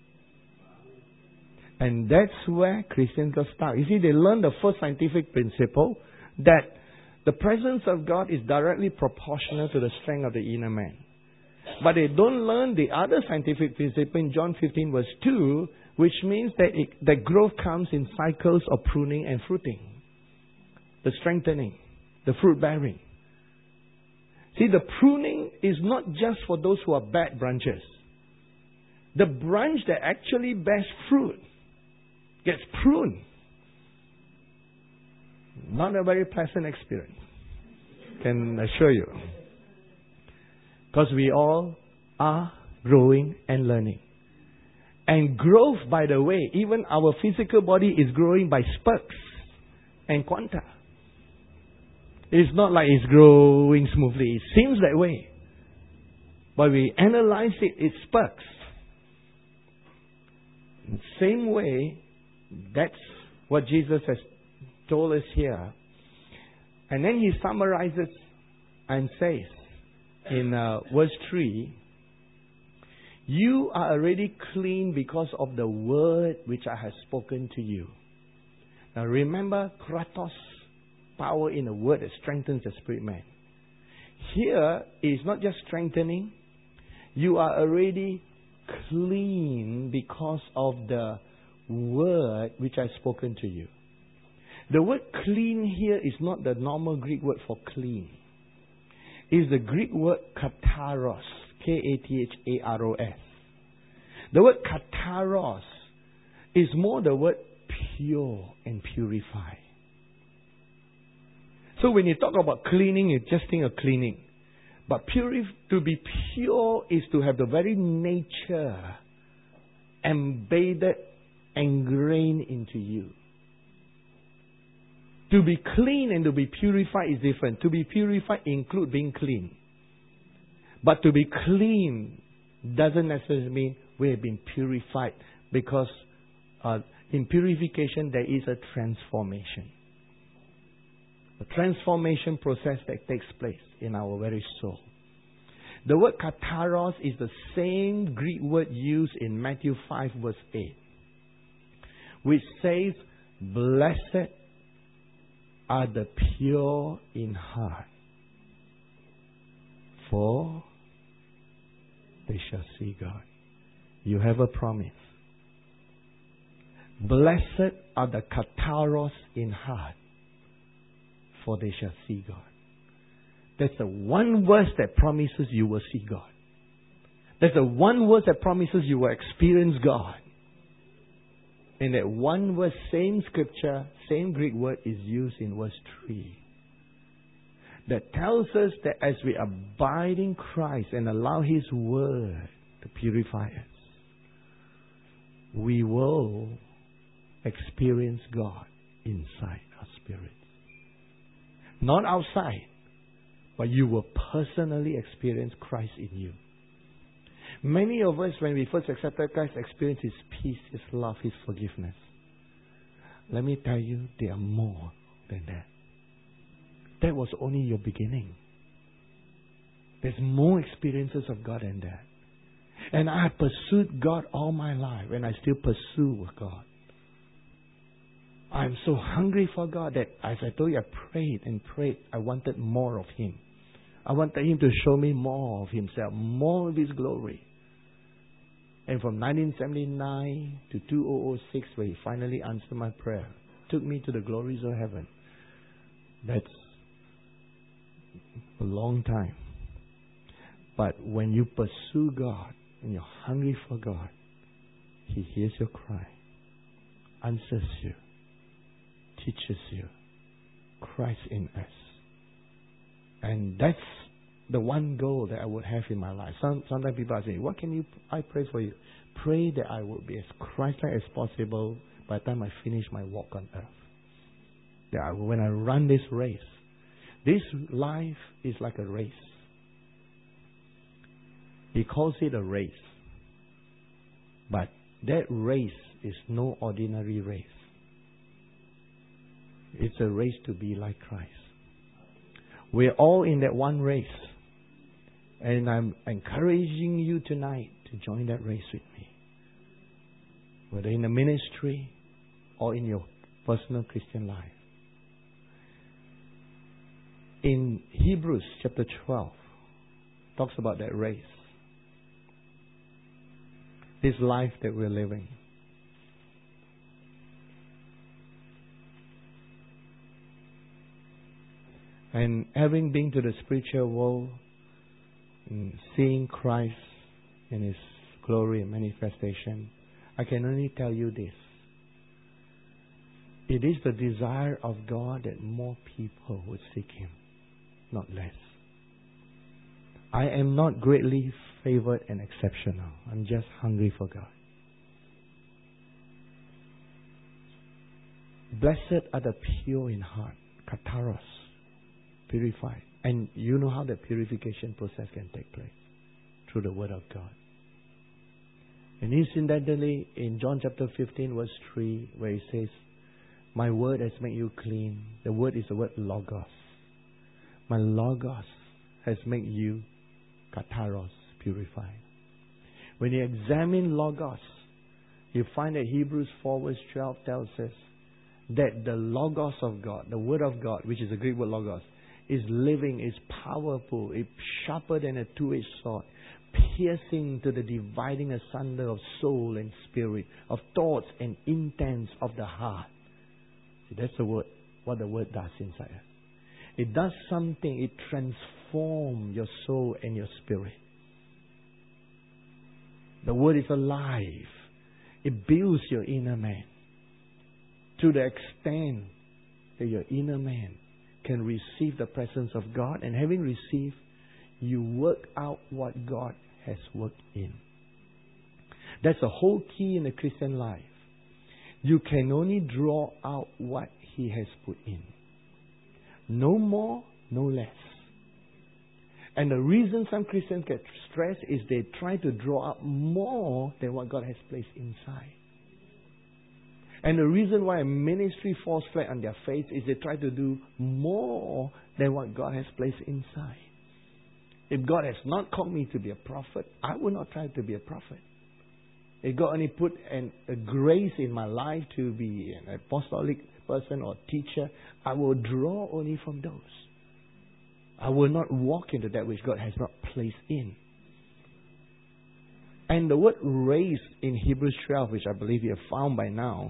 And that's where Christians got stuck. You see, they learn the first scientific principle that the presence of God is directly proportional to the strength of the inner man. But they don't learn the other scientific principle in John fifteen verse two, which means that it, that growth comes in cycles of pruning and fruiting. The strengthening, the fruit bearing. See, the pruning is not just for those who are bad branches. The branch that actually bears fruit gets pruned. Not a very pleasant experience, can assure you. Because we all are growing and learning. And growth, by the way, even our physical body is growing by spurts and quanta. It's not like it's growing smoothly. It seems that way. But we analyze it, it spurts. In the same way, that's what Jesus has told us here. And then he summarizes and says in uh, verse three, you are already clean because of the word which I have spoken to you. Now remember, kratos, power in a word that strengthens the spirit man. Here is not just strengthening. You are already clean because of the word which I have spoken to you. The word clean here is not the normal Greek word for clean. It's the Greek word kataros. K A T H A R O S. The word kataros is more the word pure and purify. So when you talk about cleaning, you just think of cleaning. But purif- to be pure is to have the very nature embedded, ingrained into you. To be clean and to be purified is different. To be purified includes being clean. But to be clean doesn't necessarily mean we have been purified, because uh, in purification there is a transformation. A transformation process that takes place in our very soul. The word kataros is the same Greek word used in Matthew five verse eight, which says, blessed are the pure in heart, for they shall see God. You have a promise. Blessed are the kataros in heart, for they shall see God. That's the one verse that promises you will see God. That's the one verse that promises you will experience God. And that one verse, same scripture, same Greek word is used in verse three. That tells us that as we abide in Christ and allow His word to purify us, we will experience God inside our spirits. Not outside, but you will personally experience Christ in you. Many of us, when we first accepted Christ, experience His peace, His love, His forgiveness. Let me tell you, there are more than that. That was only your beginning. There's more experiences of God than that. And I have pursued God all my life, and I still pursue God. I'm so hungry for God that, as I told you, I prayed and prayed. I wanted more of Him. I wanted Him to show me more of Himself, more of His glory. And from nineteen seventy-nine to two thousand six, where He finally answered my prayer, took me to the glories of heaven. That's a long time. But when you pursue God and you're hungry for God, He hears your cry, answers you, teaches you, Christ in us. And that's the one goal that I would have in my life. Some, sometimes people ask me, what can you, I pray for you? Pray that I will be as Christ-like as possible by the time I finish my walk on earth. That I, when I run this race, this life is like a race. He calls it a race. But that race is no ordinary race. It's a race to be like Christ. We're all in that one race. And I'm encouraging you tonight to join that race with me. Whether in the ministry or in your personal Christian life. In Hebrews chapter twelve, talks about that race. This life that we're living. And having been to the spiritual world, and seeing Christ in His glory and manifestation, I can only tell you this. It is the desire of God that more people would seek Him, not less. I am not greatly favored and exceptional. I'm just hungry for God. Blessed are the pure in heart, kataros, purified. And you know how the purification process can take place? Through the Word of God. And incidentally, in John chapter fifteen, verse three, where He says, my word has made you clean. The word is the word logos. My logos has made you kataros, purified. When you examine logos, you find that Hebrews four verse twelve tells us that the logos of God, the word of God, which is the Greek word logos, is living, is powerful, it's sharper than a two-edged sword, piercing to the dividing asunder of soul and spirit, of thoughts and intents of the heart. See, that's the word, what the word does inside us. It does something, it transforms your soul and your spirit. The word is alive. It builds your inner man to the extent that your inner man can receive the presence of God, and having received, you work out what God has worked in. That's the whole key in the Christian life. You can only draw out what He has put in. No more, no less. And the reason some Christians get stressed is they try to draw out more than what God has placed inside. And the reason why ministry falls flat on their face is they try to do more than what God has placed inside. If God has not called me to be a prophet, I will not try to be a prophet. If God only put an, a grace in my life to be an apostolic person or teacher, I will draw only from those. I will not walk into that which God has not placed in. And the word race in Hebrews twelve, which I believe you have found by now,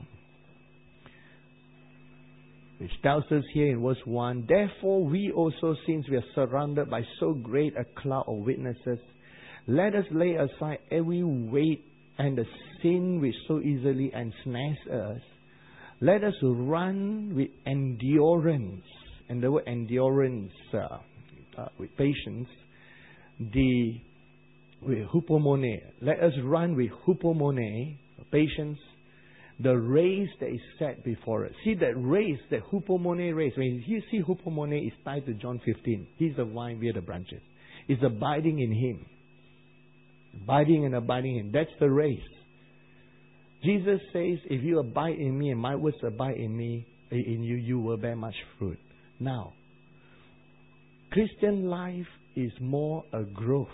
which tells us here in verse one, therefore we also, since we are surrounded by so great a cloud of witnesses, let us lay aside every weight and the sin which so easily ensnares us. Let us run with endurance, and the word endurance, uh, uh, with patience, the with hupomone. Let us run with hupomone, patience, the race that is set before us. See that race, that hupomone race. When you see hupomone is tied to John fifteen. He's the vine, we are the branches. It's abiding in Him. Abiding and abiding in Him. That's the race. Jesus says, if you abide in me and my words abide in me, in you, you will bear much fruit. Now, Christian life is more a growth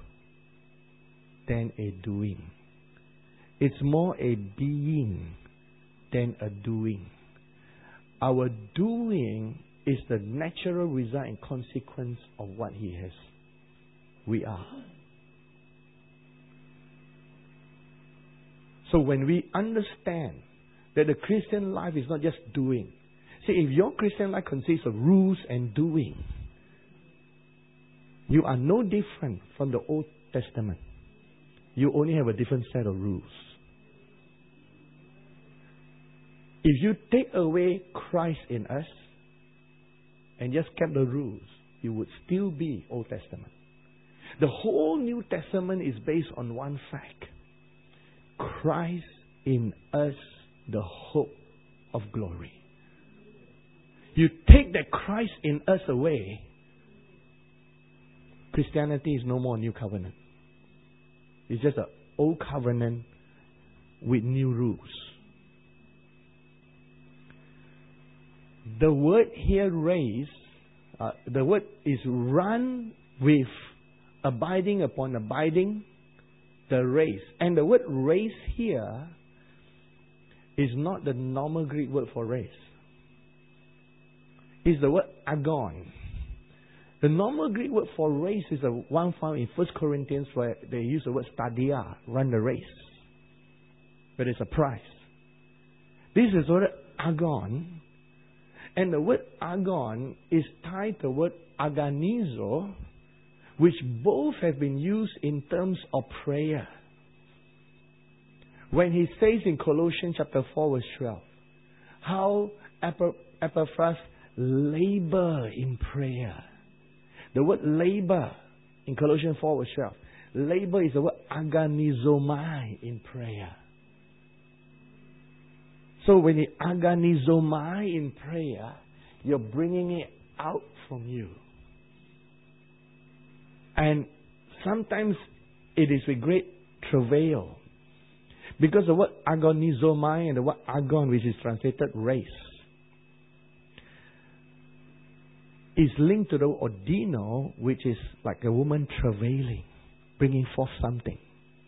than a doing. It's more a being than a doing. Our doing is the natural result and consequence of what He has. We are. So when we understand that the Christian life is not just doing. See, if your Christian life consists of rules and doing, you are no different from the Old Testament. You only have a different set of rules. If you take away Christ in us and just kept the rules, you would still be Old Testament. The whole New Testament is based on one fact. Christ in us, the hope of glory. You take that Christ in us away, Christianity is no more New Covenant. It's just an Old Covenant with new rules. The word here, raise, uh, the word is run with abiding upon abiding, the race. And the word race here is not the normal Greek word for race. It's the word agon. The normal Greek word for race is the one found in First Corinthians where they use the word stadia, run the race. But it's a prize. This is the word agon. And the word agon is tied to the word aganizo, which both have been used in terms of prayer. When he says in Colossians chapter four verse twelve, how Epaphras labor in prayer. The word labor in Colossians four verse twelve, labor is the word aganizomai in prayer. So when you aganizomai in prayer, you're bringing it out from you. And sometimes it is with great travail. Because the word agonizomai and the word agon, which is translated race, is linked to the ordino, which is like a woman travailing, bringing forth something.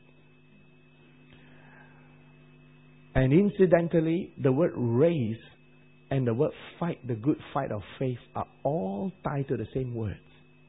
And incidentally, the word race and the word fight, the good fight of faith, are all tied to the same words.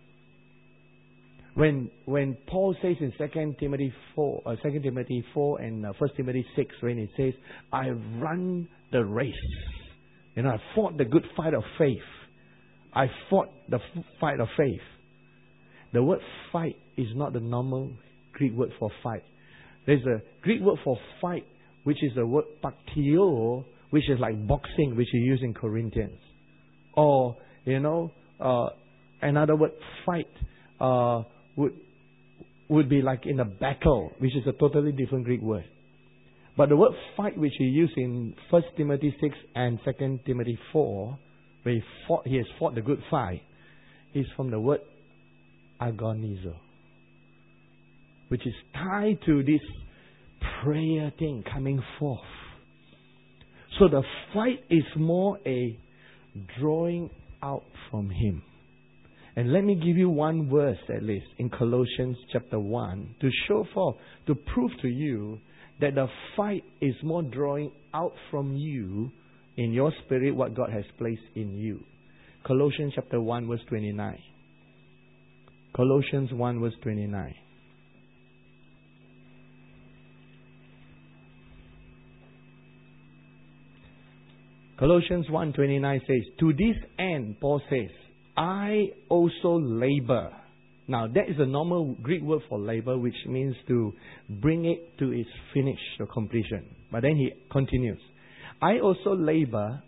When when Paul says in Second Timothy four, uh, Second Timothy four and uh, First Timothy six, when it says, "I have run the race, and I fought the good fight of faith." I fought the f- fight of faith. The word fight is not the normal Greek word for fight. There's a Greek word for fight, which is the word paktio, which is like boxing, which you use in Corinthians. Or, you know, uh, another word, fight, uh, would would be like in a battle, which is a totally different Greek word. But the word fight, which he used in First Timothy six and Second Timothy four, where he fought, he has fought the good fight, is from the word agonizo, which is tied to this prayer thing coming forth. So the fight is more a drawing out from Him. And let me give you one verse at least in Colossians chapter one to show forth, to prove to you that the fight is more drawing out from you in your spirit what God has placed in you. Colossians chapter one verse twenty-nine. Colossians one verse twenty-nine. Colossians one twenty-nine says, "To this end," Paul says, "I also labor." Now that is a normal Greek word for labor, which means to bring it to its finish or completion. But then he continues, "I also labor,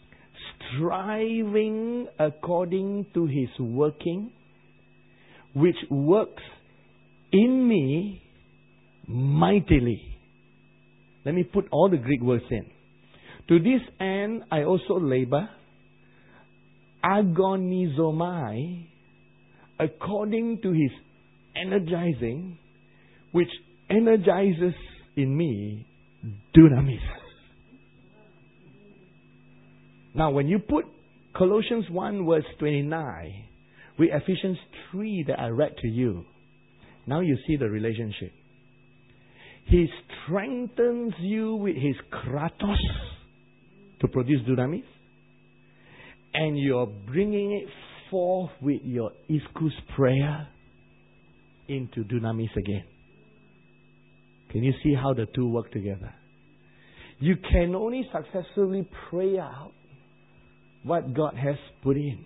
striving according to His working, which works in me mightily." Let me put all the Greek words in. "To this end, I also labor, agonizomai, according to His energizing, which energizes in me dunamis." Now, when you put Colossians one verse twenty-nine with Ephesians three that I read to you, now you see the relationship. He strengthens you with His kratos to produce dunamis. and you're bringing it forth with your ischus prayer into dunamis again. Can you see how the two work together? You can only successfully pray out what God has put in.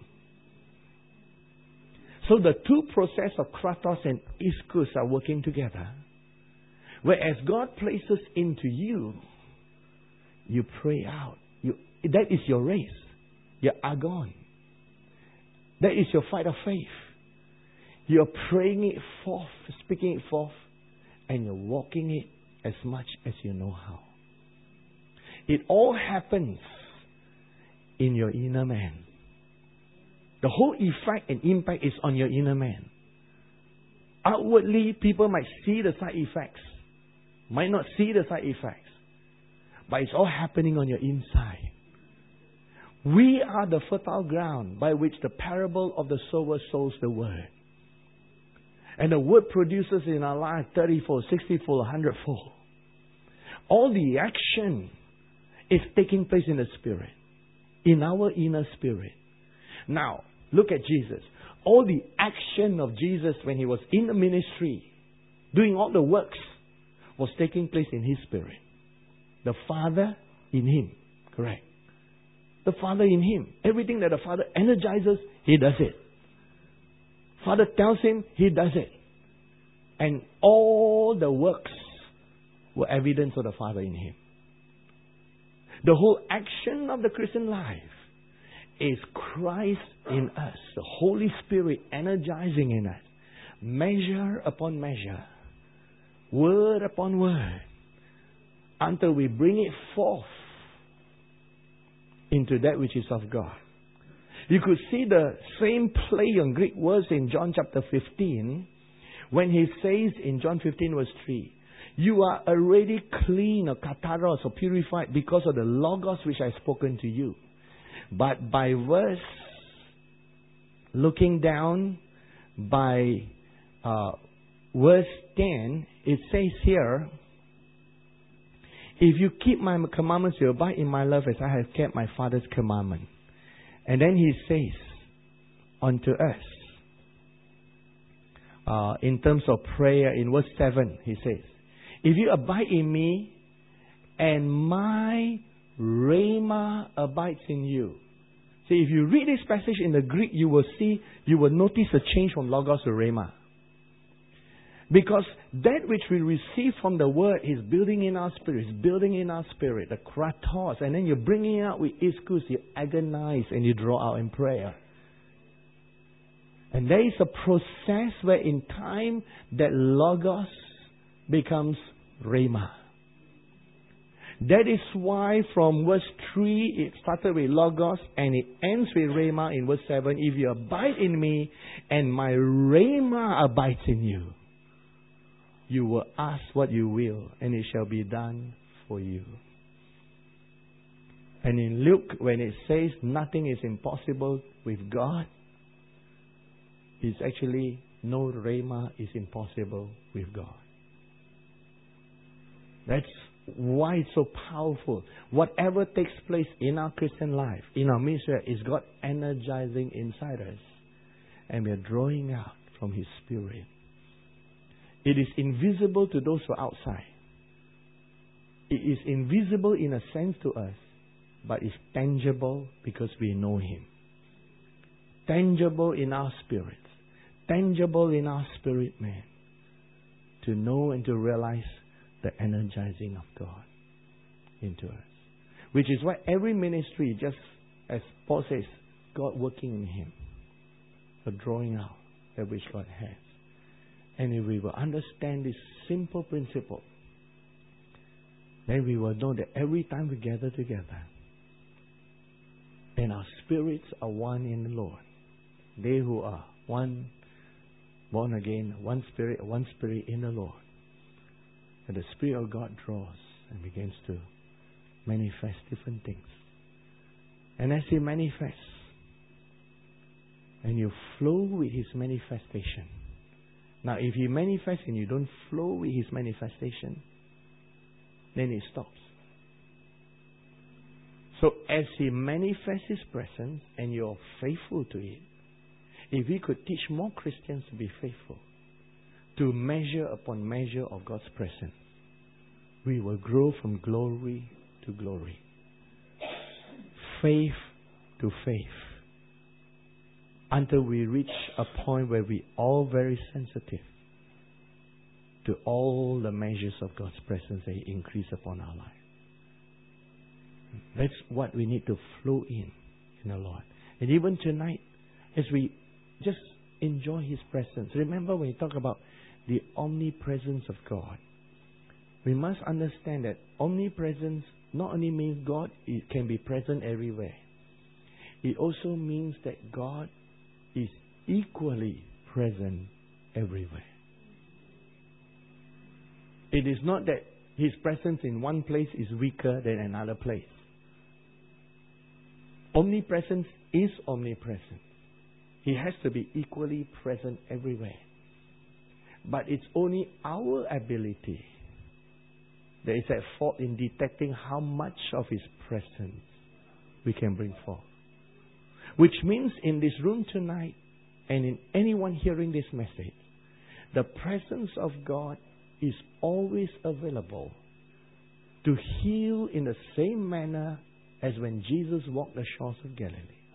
So the two processes of kratos and ischus are working together. Whereas God places into you, you pray out. You, that is your race. Your agon. That is your fight of faith. You're praying it forth, speaking it forth, and you're walking it as much as you know how. It all happens in your inner man. The whole effect and impact is on your inner man. Outwardly, people might see the side effects, might not see the side effects, but it's all happening on your inside. We are the fertile ground by which the parable of the sower sows the word. And the word produces in our life thirty-fold, sixty-fold, one hundred-fold. All the action is taking place in the spirit, in our inner spirit. Now, look at Jesus. All the action of Jesus when He was in the ministry, doing all the works, was taking place in His spirit. The Father in Him. Correct. The Father in Him. Everything that the Father energizes, He does it. Father tells Him, He does it. And all the works were evidence of the Father in Him. The whole action of the Christian life is Christ in us. The Holy Spirit energizing in us. Measure upon measure. Word upon word. Until we bring it forth into that which is of God. You could see the same play on Greek words in John chapter fifteen, when He says in John fifteen verse three, you are already clean or katharos or purified because of the logos which I have spoken to you. But by verse, looking down by uh, verse ten, it says here, if you keep my commandments, you abide in my love as I have kept my Father's commandment. And then He says unto us, uh, in terms of prayer, in verse seven, He says, if you abide in me, and my rhema abides in you. See, if you read this passage in the Greek, you will see, you will notice a change from logos to rhema. Because that which we receive from the Word is building in our spirit, is building in our spirit, the kratos, and then you're bringing it out with ischus, you agonize and you draw out in prayer. And there is a process where in time that logos becomes rhema. That is why from verse three it started with logos and it ends with rhema in verse seven. If you abide in me and my rhema abides in you, you will ask what you will, and it shall be done for you. And in Luke, when it says nothing is impossible with God, it's actually no rhema is impossible with God. That's why it's so powerful. Whatever takes place in our Christian life, in our ministry, is God energizing inside us. And we are drawing out from His Spirit. It is invisible to those who are outside. It is invisible in a sense to us, but it's tangible because we know Him. Tangible in our spirits. Tangible in our spirit man. To know and to realize the energizing of God into us. Which is why every ministry, just as Paul says, God working in Him. A drawing out that which God has. And if we will understand this simple principle, then we will know that every time we gather together, and our spirits are one in the Lord. They who are one, born again, one spirit, one spirit in the Lord. And the Spirit of God draws and begins to manifest different things. And as He manifests, and you flow with His manifestation. Now, if He manifests and you don't flow with His manifestation, then it stops. So as He manifests His presence and you're faithful to it, if we could teach more Christians to be faithful, to measure upon measure of God's presence, we will grow from glory to glory. Faith to faith. Until we reach a point where we all very sensitive to all the measures of God's presence that He increase upon our life. That's what we need to flow in in the Lord. And even tonight, as we just enjoy His presence, remember when we talk about the omnipresence of God, we must understand that omnipresence not only means God can be present everywhere. It also means that God is equally present everywhere. It is not that His presence in one place is weaker than another place. Omnipresence is omnipresent. He has to be equally present everywhere. But it's only our ability that is at fault in detecting how much of His presence we can bring forth. Which means in this room tonight and in anyone hearing this message, the presence of God is always available to heal in the same manner as when Jesus walked the shores of Galilee.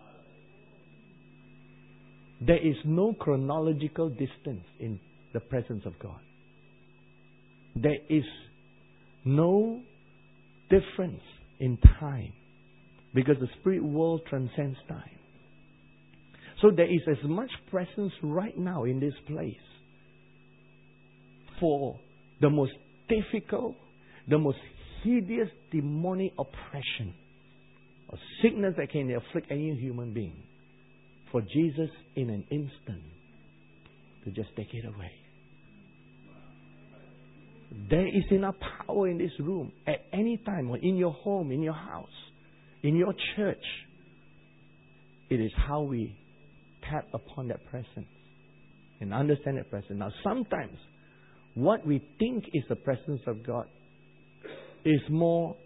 There is no chronological distance in the presence of God. There is no difference in time because the spirit world transcends time. So there is as much presence right now in this place for the most difficult, the most hideous demonic oppression or sickness that can afflict any human being, for Jesus in an instant to just take it away. There is enough power in this room at any time, or in your home, in your house, in your church. It is how we tap upon that presence and understand that presence. Now, sometimes what we think is the presence of God is more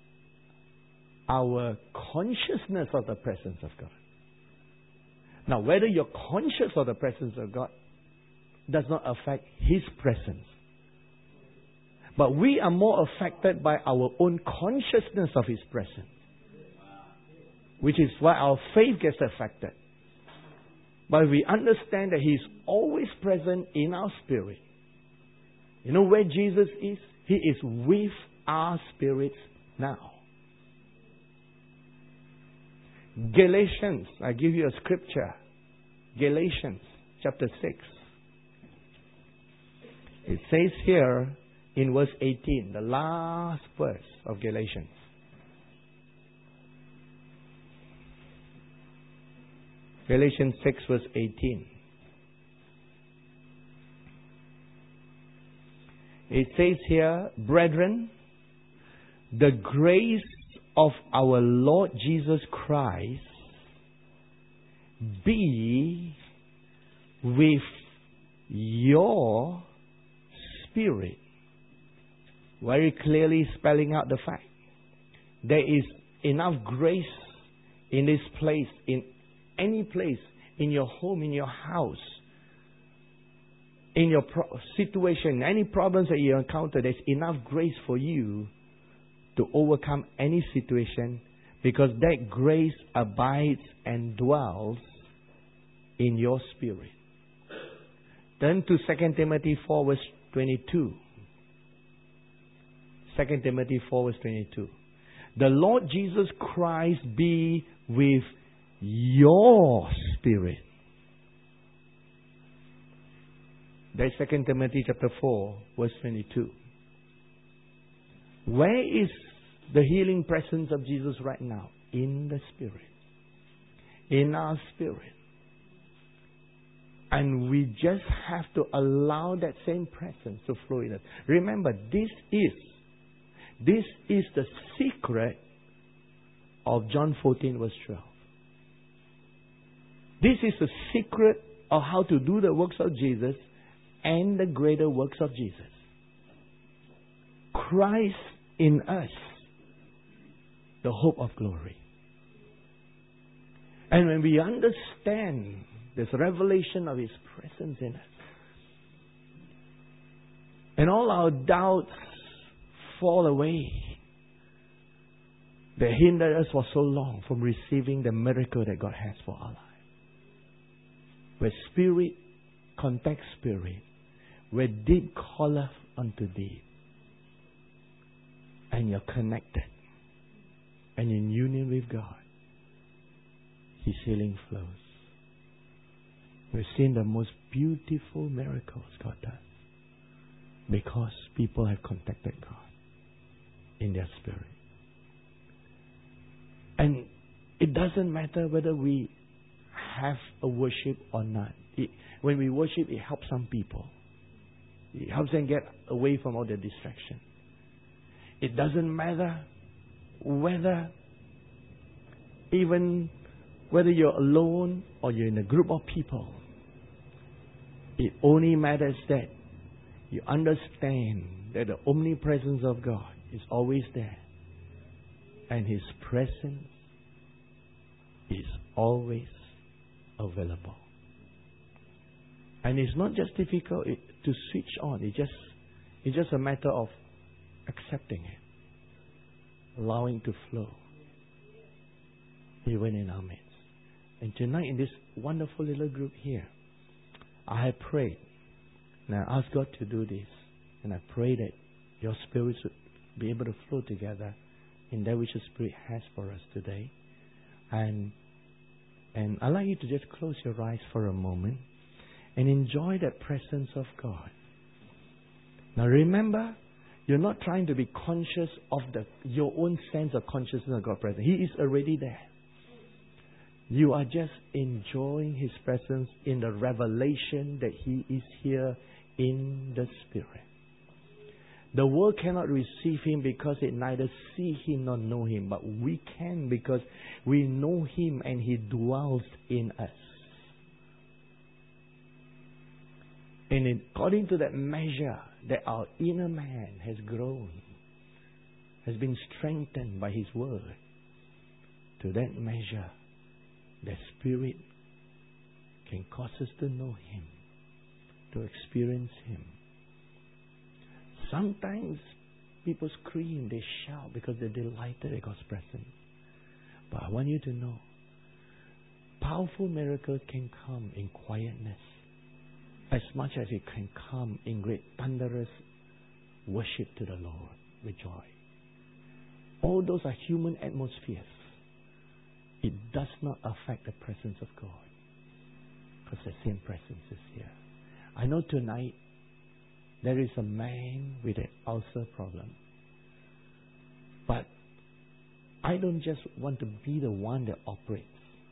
our consciousness of the presence of God. Now, whether you're conscious of the presence of God does not affect His presence. But we are more affected by our own consciousness of His presence, which is why our faith gets affected. But we understand that He is always present in our spirit. You know where Jesus is? He is with our spirits now. Galatians, I give you a scripture. Galatians chapter six. It says here in verse eighteen, the last verse of Galatians. Galatians six verse eighteen. It says here, brethren, the grace of our Lord Jesus Christ be with your spirit. Very clearly spelling out the fact. There is enough grace in this place, in any place, in your home, in your house, in your pro- situation, any problems that you encounter, there's enough grace for you to overcome any situation, because that grace abides and dwells in your spirit. Turn to Second Timothy four verse twenty-two. Second Timothy four verse twenty-two. The Lord Jesus Christ be with your spirit. That's Second Timothy chapter four verse twenty-two. Where is the healing presence of Jesus right now? In the Spirit. In our spirit. And we just have to allow that same presence to flow in us. Remember, this is, this is the secret of John fourteen verse twelve. This is the secret of how to do the works of Jesus and the greater works of Jesus. Christ in us the hope of glory. And when we understand this revelation of His presence in us, and all our doubts fall away that hindered us for so long from receiving the miracle that God has for our life. Where spirit contacts spirit, where deep calleth unto deep, and you're connected, and in union with God, His healing flows. We've seen the most beautiful miracles God does because people have contacted God in their spirit. And it doesn't matter whether we have a worship or not. It, when we worship, it helps some people. It helps them get away from all the distraction. It doesn't matter whether even whether you're alone or you're in a group of people. It only matters that you understand that the omnipresence of God is always there. And His presence is always available. And it's not just difficult to switch on. It just, it's just a matter of accepting it, allowing it to flow, even in our midst. And tonight in this wonderful little group here, I have prayed, and I asked God to do this, and I pray that your spirits would be able to flow together in that which the Spirit has for us today. And and I'd like you to just close your eyes for a moment and enjoy that presence of God. Now remember, you're not trying to be conscious of the your own sense of consciousness of God's presence. He is already there. You are just enjoying His presence in the revelation that He is here in the Spirit. The world cannot receive Him because it neither see Him nor know Him. But we can because we know Him and He dwells in us. And according to that measure that our inner man has grown, has been strengthened by His Word, to that measure, the Spirit can cause us to know Him, to experience Him. Sometimes people scream, they shout because they're delighted at God's presence. But I want you to know, powerful miracles can come in quietness as much as it can come in great thunderous worship to the Lord with joy. All those are human atmospheres. It does not affect the presence of God because the same presence is here. I know tonight there is a man with an ulcer problem. But I don't just want to be the one that operates.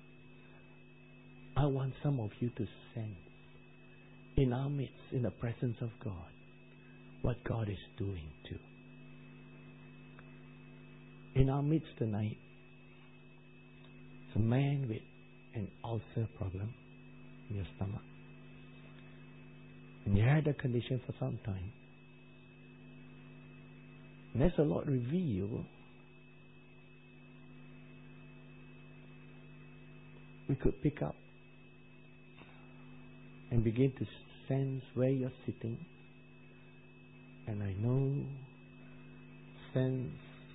I want some of you to sense in our midst, in the presence of God, what God is doing too. In our midst tonight, it's a man with an ulcer problem in your stomach. And you had that condition for some time. And as the Lord revealed, we could pick up and begin to sense where you're sitting. And I know, sense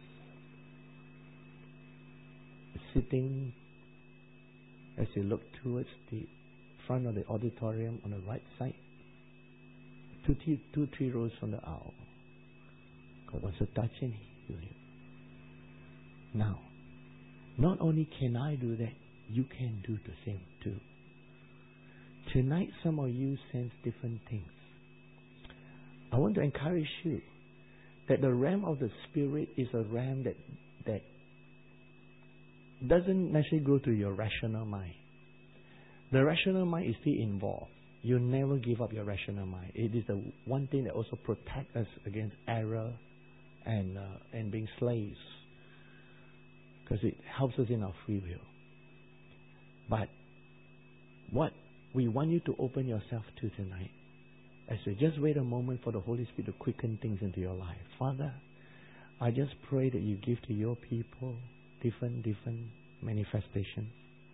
sitting as you look towards the front of the auditorium on the right side. Two, two, two three rows from the aisle. God wants to touch and heal you. Now, not only can I do that, you can do the same too. Tonight, some of you sense different things. I want to encourage you that the realm of the Spirit is a realm that, that doesn't necessarily go to your rational mind. The rational mind is still involved. You never give up your rational mind. It is the one thing that also protects us against error and uh, and being slaves, because it helps us in our free will. But what we want you to open yourself to tonight, as we just wait a moment for the Holy Spirit to quicken things into your life. Father, I just pray that you give to your people different, different manifestations.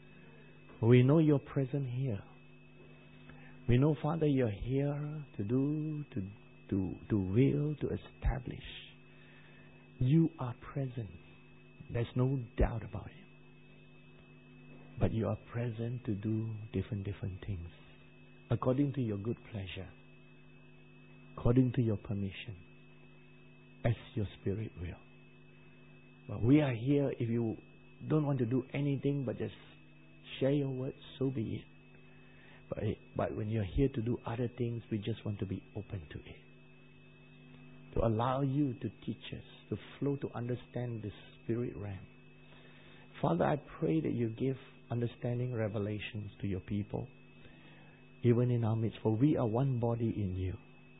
We know you're present here. We know, Father, you're here to do, to, to, to will, to establish. You are present. There's no doubt about it. But you are present to do different, different things. According to your good pleasure. According to your permission. As your Spirit will. But we are here. If you don't want to do anything but just share your words, so be it. But, but when you're here to do other things, we just want to be open to it. To allow you to teach us, to flow, to understand the Spirit realm. Father, I pray that you give understanding revelations to your people, even in our midst, for we are one body in you.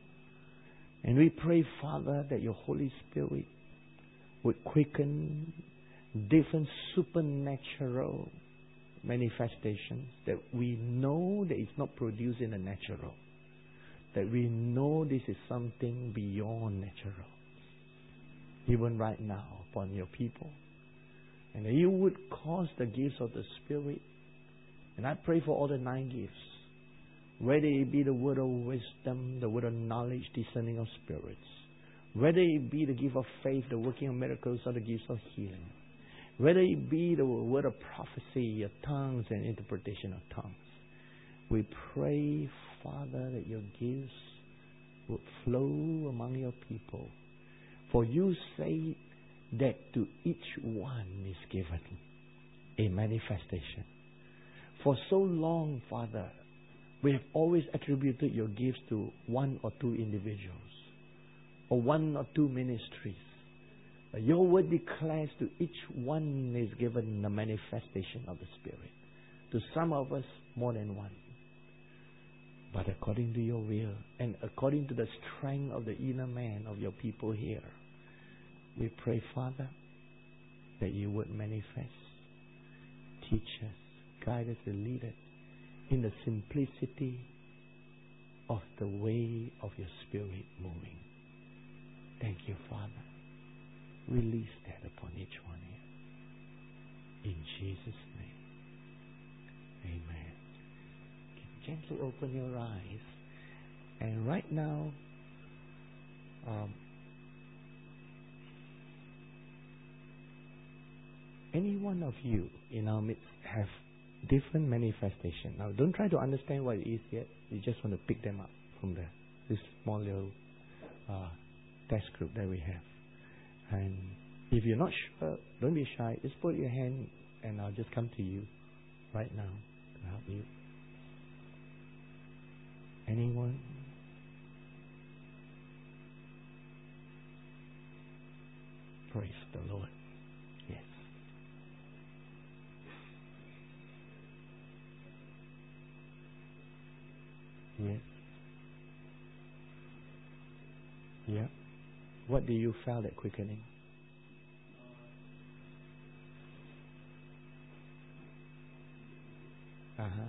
And we pray, Father, that your Holy Spirit would quicken different supernatural manifestations that we know that it's not produced in the natural. That we know this is something beyond natural. Even right now upon your people. And that you would cause the gifts of the Spirit. And I pray for all the nine gifts. Whether it be the word of wisdom, the word of knowledge, discerning of spirits. Whether it be the gift of faith, the working of miracles, or the gifts of healing. Whether it be the word of prophecy, of tongues, and interpretation of tongues. We pray, Father, that your gifts would flow among your people. For you say that to each one is given a manifestation. For so long, Father, we have always attributed your gifts to one or two individuals, or one or two ministries. But your word declares to each one is given the manifestation of the Spirit. To some of us, more than one. But according to your will, and according to the strength of the inner man of your people here, we pray, Father, that you would manifest, teach us, guide us, and lead us in the simplicity of the way of your Spirit moving. Thank you, Father. Release that upon each one here. In Jesus' name. Amen. Gently open your eyes. And right now, um, any one of you in our midst have different manifestation. Now, don't try to understand what it is yet. You just want to pick them up from the this small little uh, test group that we have. And if you're not sure, don't be shy. Just put your hand, and I'll just come to you right now to help you. Anyone? Praise the Lord. Yes. Yes. Yeah. What do you feel that quickening? Uh huh.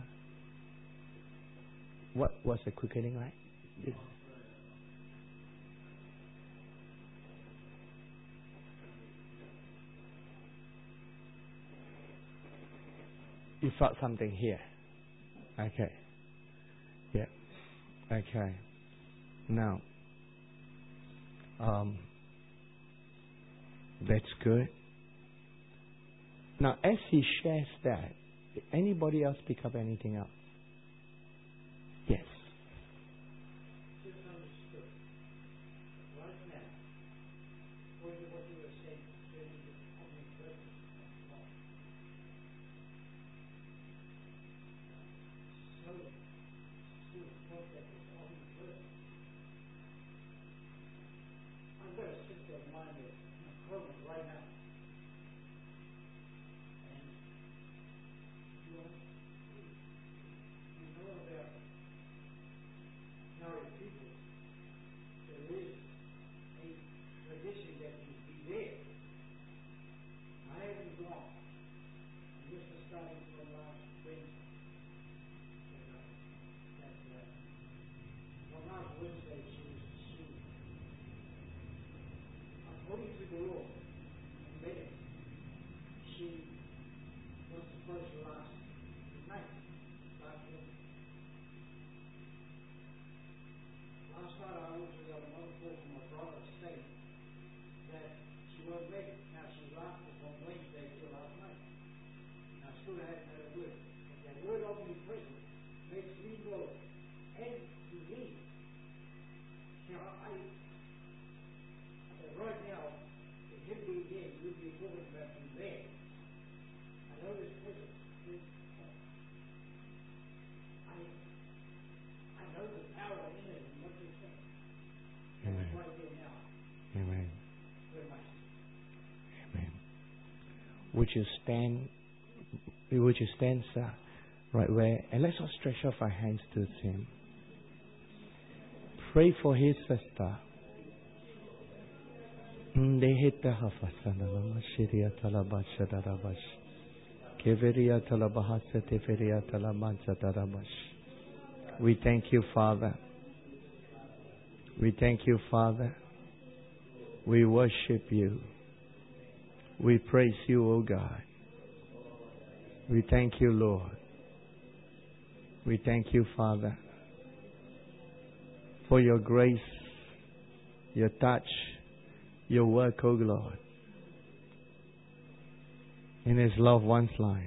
What was the quickening like? It, you felt something here. Okay. Yeah. Okay. Now, um, that's good. Now, as he shares that, did anybody else pick up anything else? Yes. God read. Now she laughed on Wednesday till last night. And I still haven't had a word. But that word omnipresent makes me know and to me. Now I, I right now, the him being here, you'll be talking about him there. I know this present. I, I know the power in it and what you're saying. Amen. That's right there now. Amen. Very much. Amen. Would you stand? Would you stand, sir, right where, and let's all stretch off our hands to Him. Pray for his sister. Dehita hafasana lama shiria talabasha darabash. Keveria talabahasa teferia talamansa darabash. We thank you, Father. We thank you, Father. We worship you. We praise you, O God. We thank you, Lord. We thank you, Father, for your grace, your touch, your work, O Lord, in his loved one's life.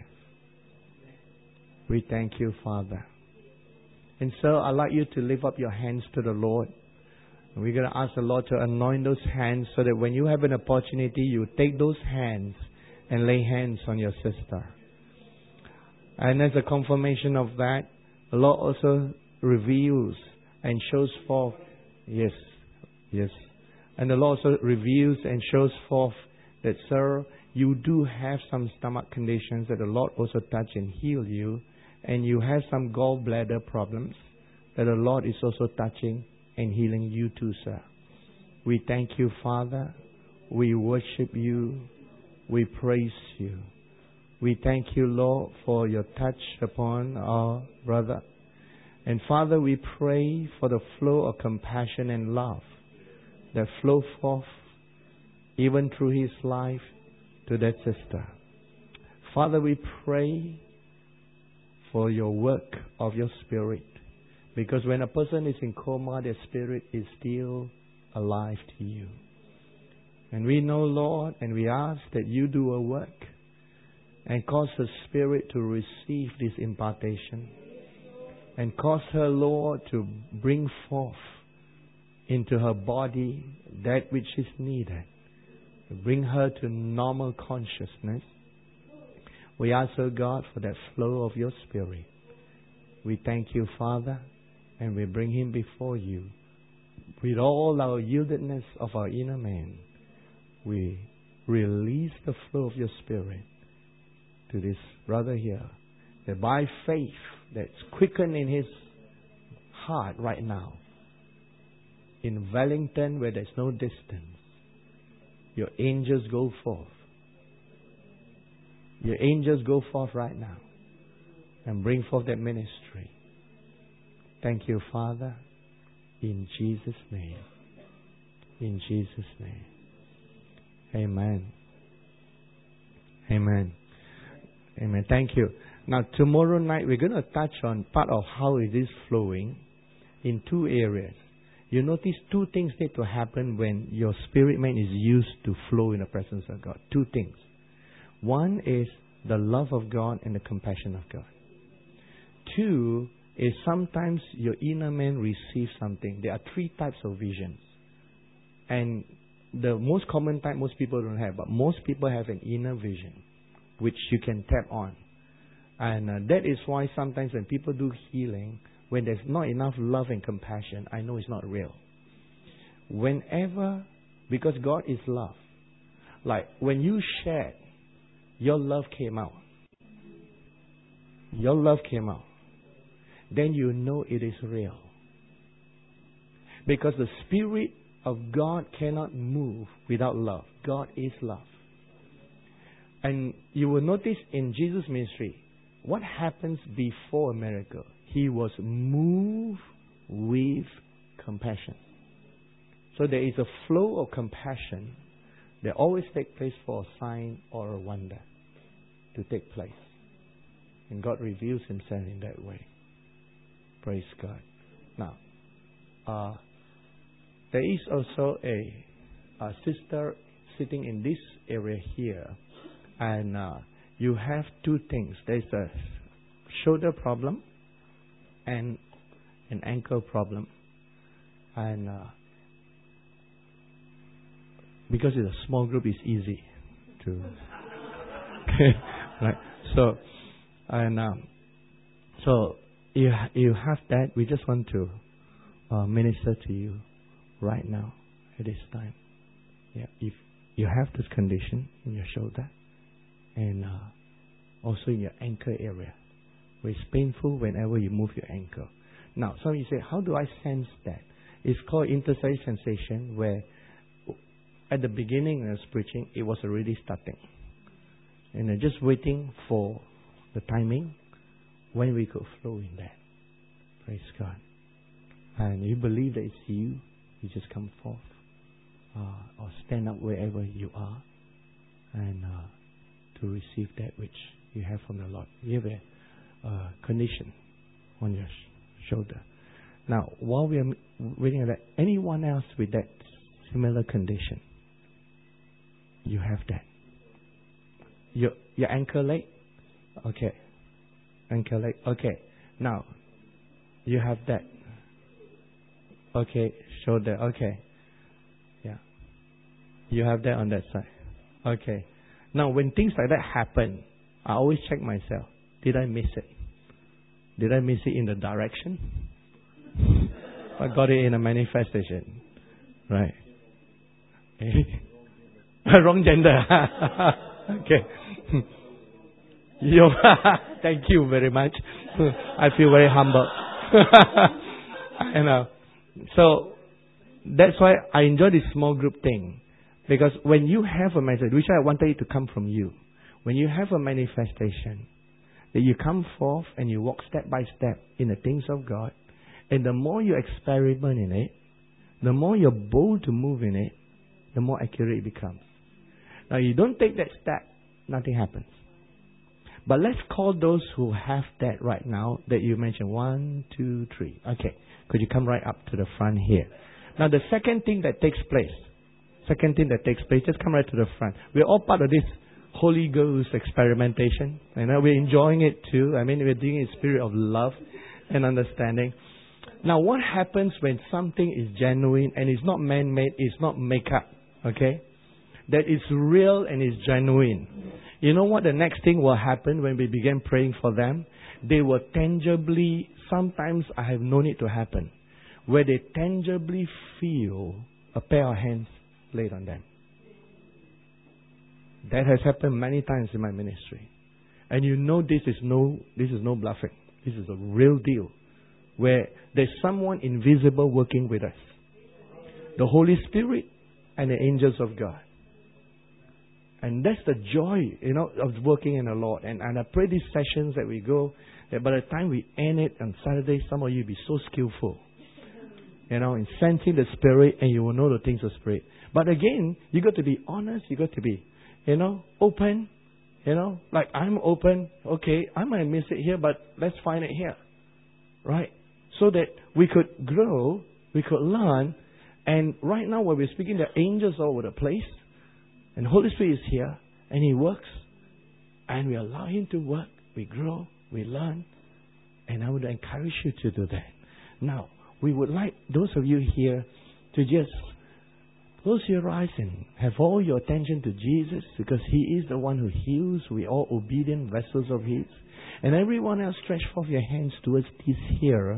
We thank you, Father. And so I'd like you to lift up your hands to the Lord. We're going to ask the Lord to anoint those hands so that when you have an opportunity, you take those hands and lay hands on your sister. And as a confirmation of that, the Lord also reveals and shows forth, yes, yes. And the Lord also reveals and shows forth that, sir, you do have some stomach conditions that the Lord also touch and heal you. And you have some gallbladder problems that the Lord is also touching and healing you too, sir. We thank you, Father. We worship you. We praise you. We thank you, Lord, for your touch upon our brother. And Father, we pray for the flow of compassion and love that flow forth even through his life to that sister. Father, we pray for your work of your Spirit. Because when a person is in coma, their spirit is still alive to you. And we know, Lord, and we ask that you do a work and cause her spirit to receive this impartation. And cause her, Lord, to bring forth into her body that which is needed. To bring her to normal consciousness. We ask, O God, for that flow of your Spirit. We thank you, Father, and we bring him before you. With all our yieldedness of our inner man, we release the flow of your Spirit to this brother here. That by faith that's quickened in his heart right now, in Wellington where there's no distance, your angels go forth. Your angels go forth right now and bring forth that ministry. Thank you, Father, in Jesus' name. In Jesus' name. Amen. Amen. Amen. Thank you. Now, tomorrow night, we're going to touch on part of how it is flowing in two areas. You notice two things need to happen when your spirit man is used to flow in the presence of God. Two things. One is the love of God and the compassion of God. Two is sometimes your inner man receives something. There are three types of visions. And the most common type most people don't have, but most people have an inner vision, which you can tap on. And uh, that is why sometimes when people do healing, when there's not enough love and compassion, I know it's not real. Whenever, because God is love. Like when you shared, your love came out. Your love came out. Then you know it is real. Because the Spirit of God cannot move without love. God is love. And you will notice in Jesus' ministry, what happens before a miracle? He was moved with compassion. So there is a flow of compassion that always takes place for a sign or a wonder to take place. And God reveals himself in that way. Praise God. Now, uh, there is also a, a sister sitting in this area here, and uh, you have two things. There's a shoulder problem and an ankle problem. And uh, because it's a small group, it's easy to... right. So, and um, so you, you have that. We just want to uh, minister to you right now at this time. Yeah, if you have this condition in your shoulder and uh, also in your ankle area, where it's painful whenever you move your ankle. Now, some of you say, how do I sense that? It's called interstate sensation, where at the beginning when I was preaching, it was already starting. And I'm just waiting for the timing when we could flow in that. Praise God. And you believe that it's you, you just come forth. Uh, or stand up wherever you are and uh, to receive that which you have from the Lord. You have a uh, condition on your sh- shoulder. Now, while we are waiting on that, anyone else with that similar condition, you have that. Your your ankle leg, okay. Ankle leg, okay. Now, you have that. Okay, shoulder, okay. Yeah. You have that on that side. Okay. Now, when things like that happen, I always check myself. Did I miss it? Did I miss it in the direction? I got it in a manifestation. Right. Wrong gender. Okay. Yo, thank you very much. I feel very humble. I know. So, that's why I enjoy this small group thing. Because when you have a message, which I wanted it to come from you, when you have a manifestation, that you come forth and you walk step by step in the things of God, and the more you experiment in it, the more you're bold to move in it, the more accurate it becomes. Now, you don't take that step, nothing happens. But let's call those who have that right now that you mentioned. One, two, three. Okay. Could you come right up to the front here? Now, the second thing that takes place, second thing that takes place, just come right to the front. We're all part of this Holy Ghost experimentation. You know, we're enjoying it too. I mean, we're doing it in spirit of love and understanding. Now, what happens when something is genuine and it's not man-made, it's not make-up, okay? That is real and is genuine. You know what the next thing will happen when we begin praying for them? They will tangibly, sometimes I have known it to happen, where they tangibly feel a pair of hands laid on them. That has happened many times in my ministry. And you know this is no this is no bluffing. This is a real deal. Where there's someone invisible working with us. The Holy Spirit and the angels of God. And that's the joy, you know, of working in the Lord. And, and I pray these sessions that we go, that by the time we end it on Saturday, some of you will be so skillful. You know, in sensing the Spirit, and you will know the things of Spirit. But again, you got to be honest, you got to be, you know, open. You know, like I'm open, okay, I might miss it here, but let's find it here. Right? So that we could grow, we could learn. And right now, when we're speaking, there are angels all over the place. And the Holy Spirit is here, and He works. And we allow Him to work. We grow, we learn. And I would encourage you to do that. Now, we would like those of you here to just close your eyes and have all your attention to Jesus, because He is the one who heals. We are all obedient vessels of His. And everyone else, stretch forth your hands towards this here.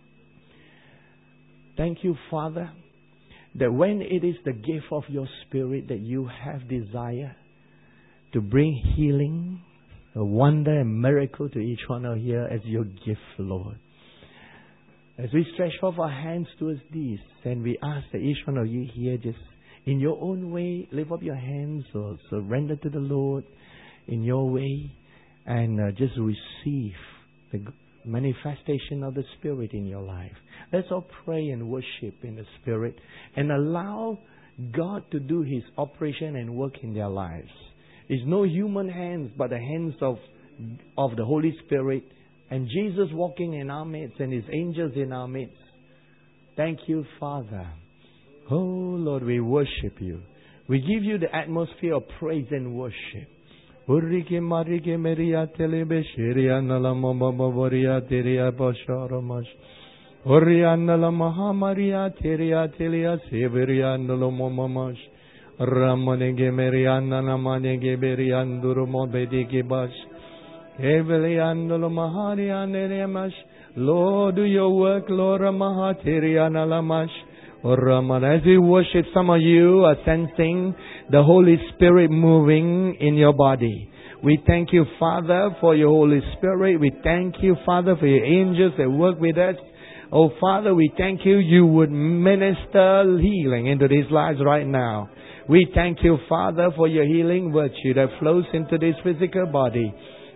Thank you, Father, that when it is the gift of your Spirit that you have desire to bring healing, a wonder and miracle to each one of here as your gift, Lord. As we stretch forth our hands towards these, and we ask that each one of you here just in your own way, lift up your hands or surrender to the Lord in your way, and uh, just receive the manifestation of the Spirit in your life. Let's all pray and worship in the Spirit and allow God to do His operation and work in their lives. It's no human hands, but the hands of, of the Holy Spirit and Jesus walking in our midst and His angels in our midst. Thank you, Father. Oh, Lord, we worship you. We give you the atmosphere of praise and worship. Urike marike meria telebe shiria nala mama boria teria basharamash. Oriana la mahamaria teria telia severia nala mamash. Ramanege meriana namanege berianduru mobedike bash. Eveliandolo maharia neremash. Lord, do your work, Lord Mahateria nalamash. As we worship, some of you are sensing the Holy Spirit moving in your body. We thank you, Father, for your Holy Spirit. We thank you, Father, for your angels that work with us. Oh, Father, we thank you. You would minister healing into these lives right now. We thank you, Father, for your healing virtue that flows into this physical body.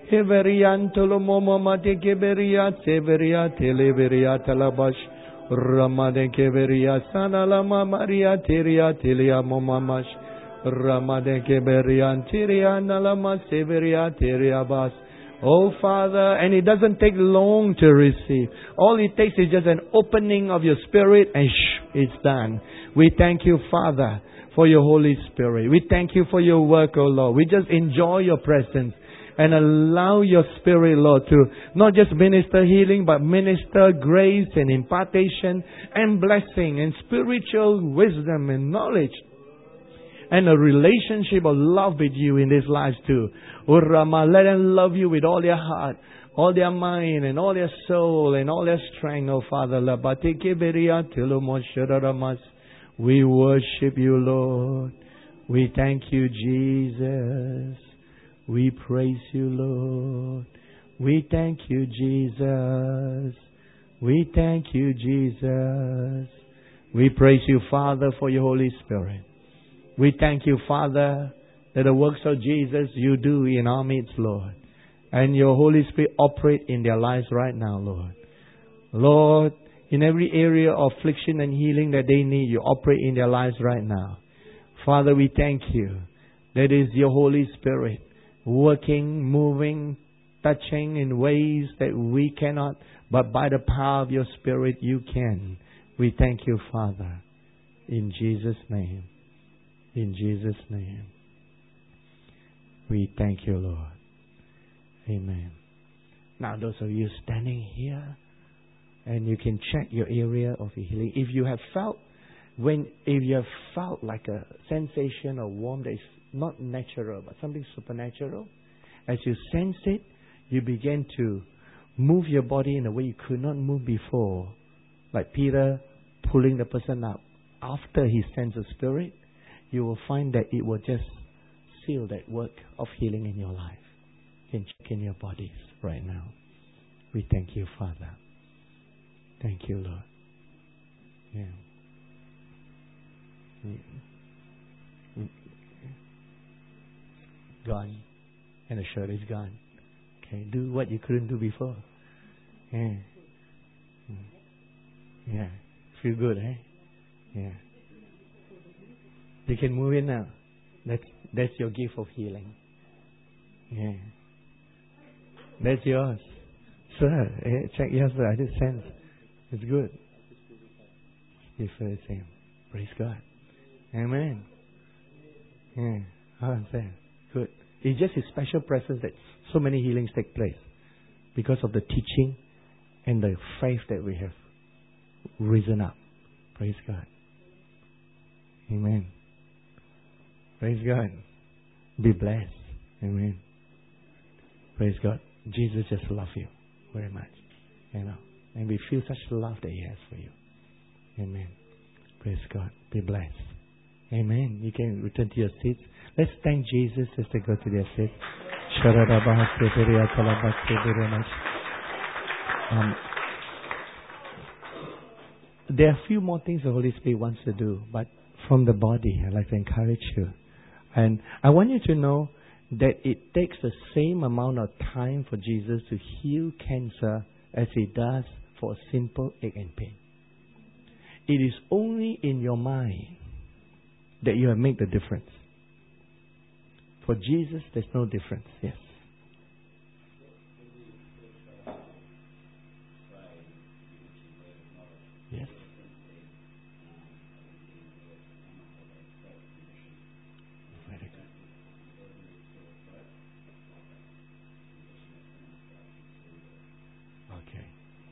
Ramade Keveria Sanalama Maria Tiria Tilia Momamash Ramade Keberian Tiria Nalama Severia Tiria Bas. Oh Father, and it doesn't take long to receive. All it takes is just an opening of your spirit and shh, it's done. We thank you, Father, for your Holy Spirit. We thank you for your work, oh Lord. We just enjoy your presence. And allow your Spirit, Lord, to not just minister healing, but minister grace and impartation and blessing and spiritual wisdom and knowledge. And a relationship of love with you in these lives too. Urama, let them love you with all their heart, all their mind, and all their soul, and all their strength, oh Father. We worship you, Lord. We thank you, Jesus. We praise you, Lord. We thank you, Jesus. We thank you, Jesus. We praise you, Father, for your Holy Spirit. We thank you, Father, that the works of Jesus you do in our midst, Lord. And your Holy Spirit operate in their lives right now, Lord. Lord, in every area of affliction and healing that they need, you operate in their lives right now. Father, we thank you. That is your Holy Spirit working, moving, touching in ways that we cannot, but by the power of your Spirit you can. We thank you, Father. In Jesus' name. In Jesus' name. We thank you, Lord. Amen. Now those of you standing here, and you can check your area of healing. If you have felt, when if you have felt like a sensation or warmth that is not natural, but something supernatural. As you sense it, you begin to move your body in a way you could not move before. Like Peter pulling the person up. After he sends the Spirit, you will find that it will just seal that work of healing in your life. You can check in your bodies right now. We thank you, Father. Thank you, Lord. Yeah. Yeah. Gone. And the shirt is gone. Okay, do what you couldn't do before. Yeah. Yeah. Feel good, eh? Yeah. You can move in now. That's that's your gift of healing. Yeah. That's yours. Sir, eh, check yes, sir. I just sense. It's good. You feel the same. Praise God. Amen. Yeah. I understand. Good. It's just His special presence that so many healings take place. Because of the teaching and the faith that we have risen up. Praise God. Amen. Praise God. Be blessed. Amen. Praise God. Jesus just loves you very much. You know. And we feel such love that He has for you. Amen. Praise God. Be blessed. Amen. You can return to your seats. Let's thank Jesus as they go to their seats. Um, there are a few more things the Holy Spirit wants to do, but from the body, I'd like to encourage you. And I want you to know that it takes the same amount of time for Jesus to heal cancer as He does for a simple ache and pain. It is only in your mind that you have made the difference. For Jesus, there's no difference. Yes. Yes.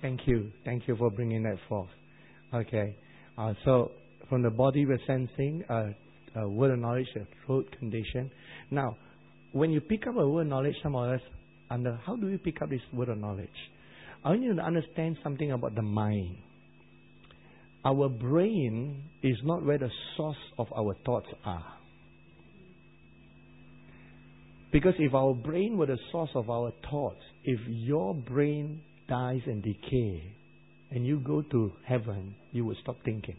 Thank you. Thank you for bringing that forth. Okay. Uh, so, from the body we're sensing, uh, a word of knowledge, a throat condition. Now, when you pick up a word of knowledge, some of us, under, how do you pick up this word of knowledge? I want you to understand something about the mind. Our brain is not where the source of our thoughts are. Because if our brain were the source of our thoughts, if your brain dies and decays, and you go to heaven, you will stop thinking.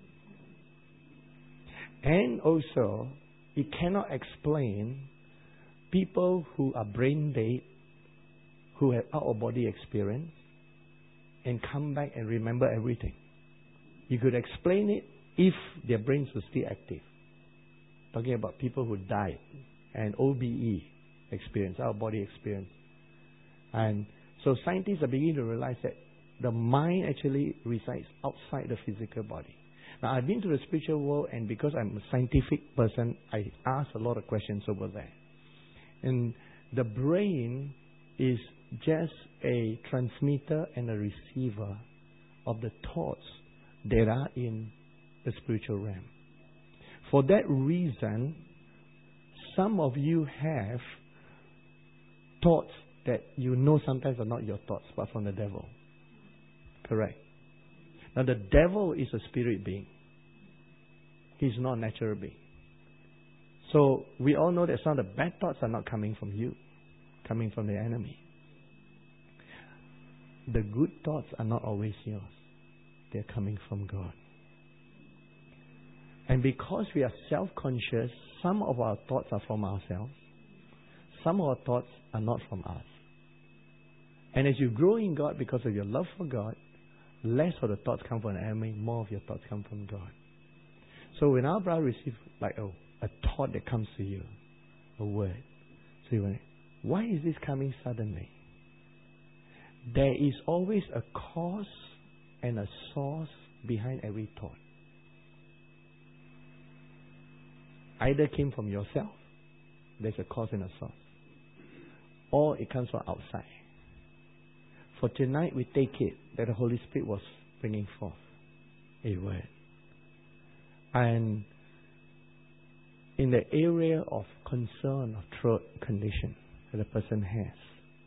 And also, it cannot explain people who are brain dead, who have out-of-body experience, and come back and remember everything. You could explain it if their brains were still active. Talking about people who died and O B E experience, out-of-body experience. And so scientists are beginning to realize that the mind actually resides outside the physical body. Now, I've been to the spiritual world, and because I'm a scientific person, I ask a lot of questions over there. And the brain is just a transmitter and a receiver of the thoughts that are in the spiritual realm. For that reason, some of you have thoughts that you know sometimes are not your thoughts, but from the devil. Correct. Now, the devil is a spirit being. He's not a natural being. So, we all know that some of the bad thoughts are not coming from you, coming from the enemy. The good thoughts are not always yours. They're coming from God. And because we are self-conscious, some of our thoughts are from ourselves. Some of our thoughts are not from us. And as you grow in God because of your love for God, less of the thoughts come from the enemy, more of your thoughts come from God. So when our brother receives like a, a thought that comes to you, a word, so you went, why is this coming suddenly? There is always a cause and a source behind every thought. Either came from yourself, there's a cause and a source, or it comes from outside. For tonight, we take it that the Holy Spirit was bringing forth a word. And in the area of concern of throat condition that a person has,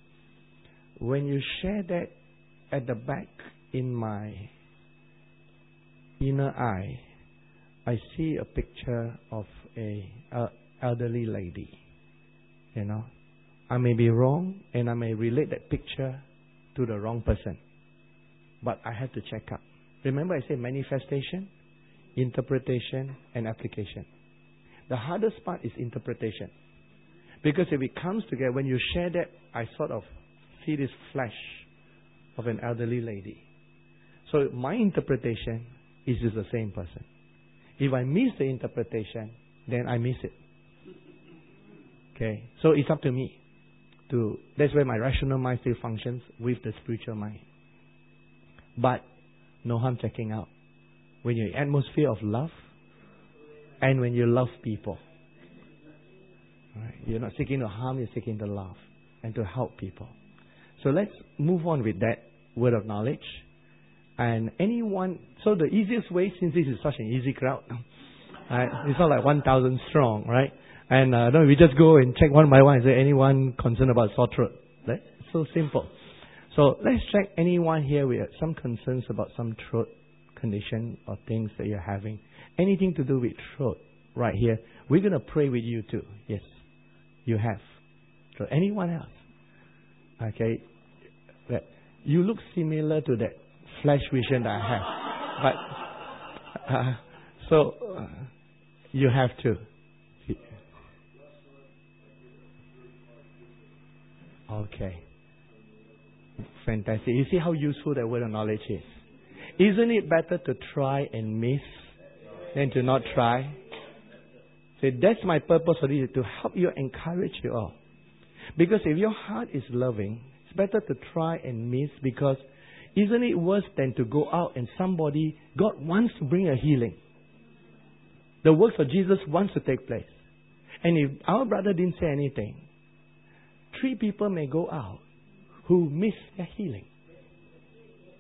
when you share that at the back in my inner eye, I see a picture of a, a elderly lady. You know, I may be wrong, and I may relate that picture to the wrong person, but I have to check up. Remember, I said manifestation, interpretation, and application. The hardest part is interpretation, because if it comes together, when you share that, I sort of see this flash of an elderly lady. So my interpretation is just the same person. If I miss the interpretation, then I miss it. Okay, so it's up to me. To that's where my rational mind still functions with the spiritual mind. But no harm checking out. When you're in an atmosphere of love, and when you love people, right? You're not seeking to harm, you're seeking to love and to help people. So let's move on with that word of knowledge. And anyone, so the easiest way, since this is such an easy crowd, right? It's not like one thousand strong, right? And uh, no, we just go and check one by one. Is there anyone concerned about sore throat? That's so simple. So let's check anyone here with some concerns about some throat condition or things that you're having. Anything to do with throat right here. We're going to pray with you too. Yes, you have. So anyone else? Okay. You look similar to that flash vision that I have. But, uh, so, uh, you have to. Okay. Fantastic. You see how useful that word of knowledge is. Isn't it better to try and miss than to not try? So that's my purpose for this, to help you, encourage you all. Because if your heart is loving, it's better to try and miss, because isn't it worse than to go out and somebody, God wants to bring a healing. The works of Jesus wants to take place. And if our brother didn't say anything, three people may go out who miss their healing.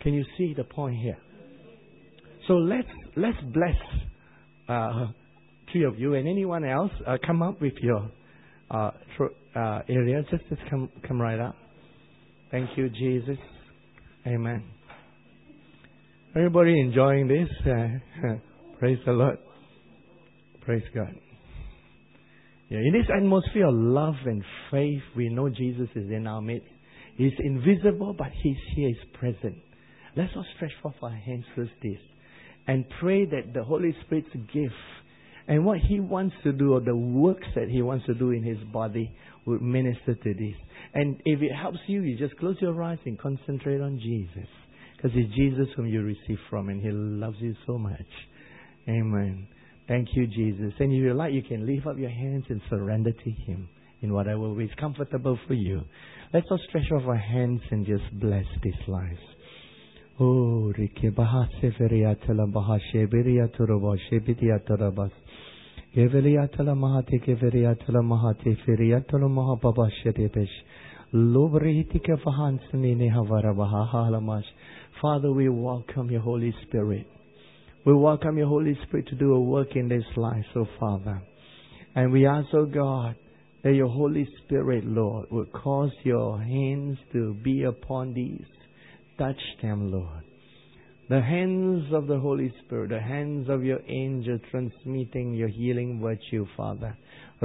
Can you see the point here? So let's let's bless uh, three of you and anyone else. Uh, come up with your uh, tr- uh, area. Just just come come right up. Thank you, Jesus. Amen. Everybody enjoying this? Uh, praise the Lord. Praise God. Yeah, in this atmosphere of love and faith, we know Jesus is in our midst. He's invisible, but He's here, He's present. Let's all stretch forth our hands towards this and pray that the Holy Spirit's gift and what He wants to do, or the works that He wants to do in His body, will minister to this. And if it helps you, you just close your eyes and concentrate on Jesus. Because it's Jesus whom you receive from, and He loves you so much. Amen. Thank you, Jesus. And if you like, you can lift up your hands and surrender to Him in whatever way is comfortable for you. Let's all stretch off our hands and just bless these lives. Oh, Rike Baha Seferiatala Baha Sheberiatoroba Shebitiatorabas. Geveliatala Mahate Geveriatala Mahate Feriatala Mahababa Shedebesh. Lobrihitika Fahansani Havarabaha Halamash. Father, we welcome your Holy Spirit. We welcome your Holy Spirit to do a work in this life, oh Father. And we ask, oh God, that your Holy Spirit, Lord, will cause your hands to be upon these. Touch them, Lord. The hands of the Holy Spirit, the hands of your angel transmitting your healing virtue, Father.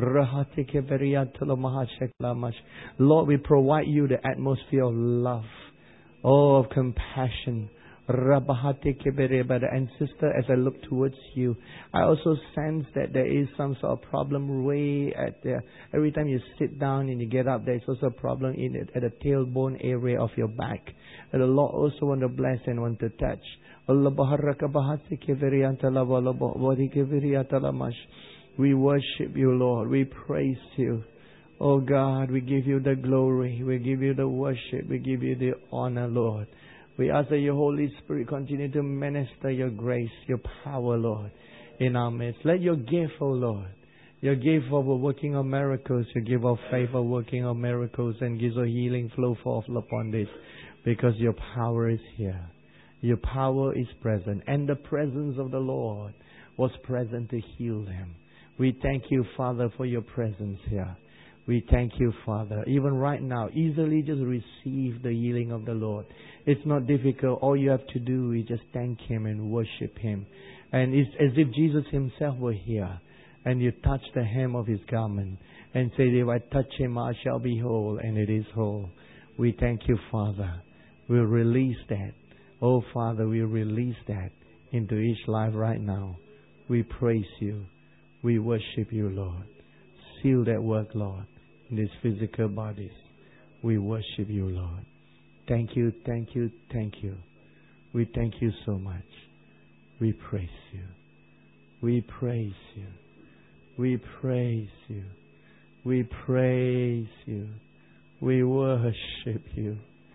Lord, we provide you the atmosphere of love, oh, of compassion. And sister, as I look towards you, I also sense that there is some sort of problem way at the, every time you sit down and you get up, there is also a problem in it, at the tailbone area of your back. And the Lord also want to bless and want to touch. We worship you, Lord. We praise you. Oh God, we give you the glory. We give you the worship. We give you the honor, Lord. We ask that your Holy Spirit continue to minister your grace, your power, Lord, in our midst. Let your gift, oh Lord, your gift of working of miracles, your gift of faith of working of miracles and gives of healing flow forth upon this, because your power is here. Your power is present, and the presence of the Lord was present to heal them. We thank you, Father, for your presence here. We thank you, Father. Even right now, easily just receive the healing of the Lord. It's not difficult. All you have to do is just thank Him and worship Him. And it's as if Jesus Himself were here. And you touch the hem of His garment and say, if I touch Him, I shall be whole. And it is whole. We thank you, Father. We'll release that. Oh, Father, we release that into each life right now. We praise you. We worship you, Lord. Seal that work, Lord, in these physical bodies. We worship you, Lord. Thank you, thank you, thank you. We thank you so much. We praise you. We praise you. We praise you. We praise you. We worship you.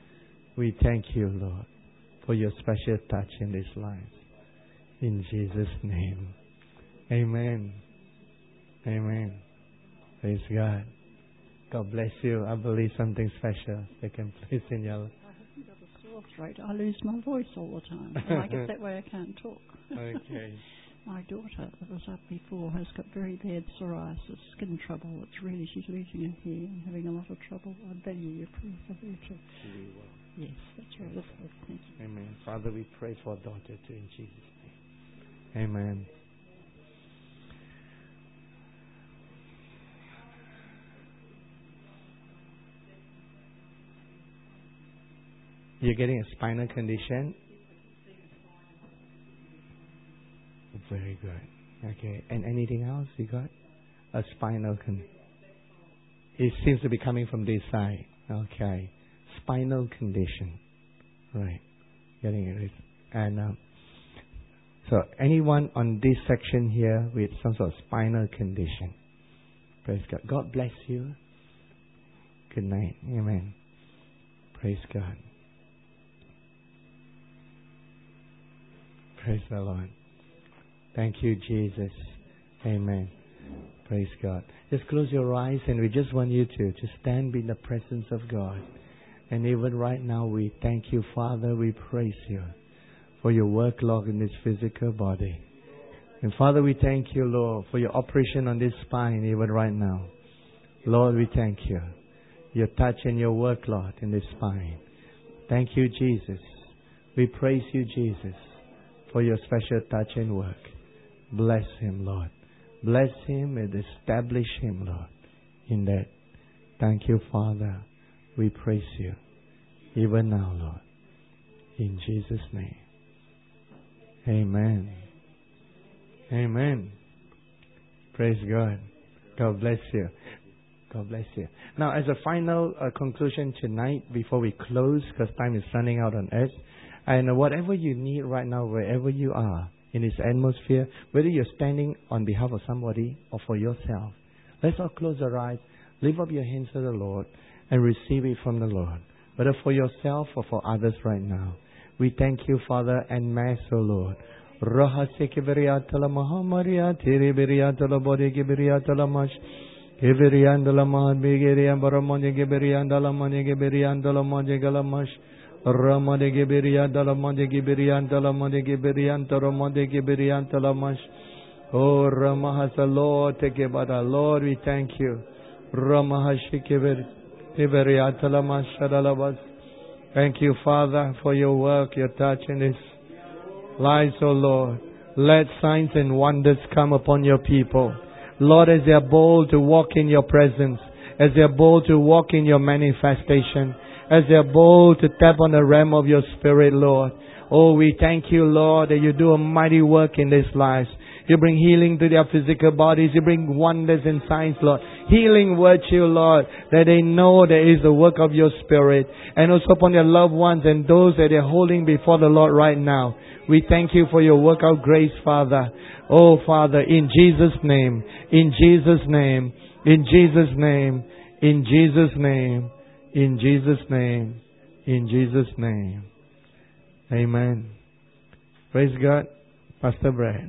We thank you, Lord, for your special touch in this life. In Jesus' name. Amen. Amen. Praise God. God bless you. I believe something special taking place in your life. I haven't got a sore throat. I lose my voice all the time. And I get that way I can't talk. Okay. My daughter that was up before has got very bad psoriasis, skin trouble. It's really, she's losing her hair and having a lot of trouble. I value your prayer for her too. We will. Yes, that's right. That's right. Thank you. Amen. Father, we pray for our daughter too in Jesus' name. Amen. You're getting a spinal condition? Very good. Okay. And anything else you got? A spinal condition. It seems to be coming from this side. Okay. Spinal condition. Right. Getting it. And um, so anyone on this section here with some sort of spinal condition. Praise God. God bless you. Good night. Amen. Praise God. Praise the Lord. Thank you, Jesus. Amen. Praise God. Just close your eyes and we just want you to just stand in the presence of God And even right now, we thank you, Father. We praise you for your work, Lord, in this physical body. And Father, we thank you, Lord, for your operation on this spine, even right now. Lord, we thank you. Your touch and your work, Lord, in this spine. Thank you, Jesus. We praise you, Jesus, for your special touch and work. Bless him, Lord. Bless him and establish him, Lord, in that. Thank you, Father. We praise you, even now, Lord. In Jesus' name. Amen. Amen. Praise God. God bless you. God bless you. Now, as a final uh, conclusion tonight, before we close, because time is running out on us, and whatever you need right now, wherever you are in this atmosphere, whether you're standing on behalf of somebody or for yourself, let's all close our eyes, lift up your hands to the Lord, and receive it from the Lord, whether for yourself or for others right now. We thank you, Father, and Mass, O Lord. Rahasikibriatala Mahamaria, Tiribiriatala Bodigibiriatala Mash, Gibiriandala Mahabigirian Baramoni Gibiriandala Mani Gibiriandala Mani Galamash, Ramadi Gibiriandala Mani Gibiriandala Mani Gibiriantala Mani Gibiriantala Mash. Oh, Ramahasa, Lord, take it by the Lord, we thank you. Ramahashikibir, Gibiriatala Mashadalabas. Thank you, Father, for your work, your touch in this lives, O Lord. Let signs and wonders come upon your people. Lord, as they are bold to walk in your presence, as they are bold to walk in your manifestation, as they are bold to tap on the realm of your Spirit, Lord. Oh, we thank you, Lord, that you do a mighty work in these lives. You bring healing to their physical bodies. You bring wonders and signs, Lord. Healing virtue, Lord, that they know there is the work of your Spirit. And also upon their loved ones and those that they're holding before the Lord right now. We thank you for your work of grace, Father. Oh, Father, in Jesus' name, in Jesus' name, in Jesus' name, in Jesus' name, in Jesus' name, in Jesus' name. Amen. Praise God. Pastor Brad.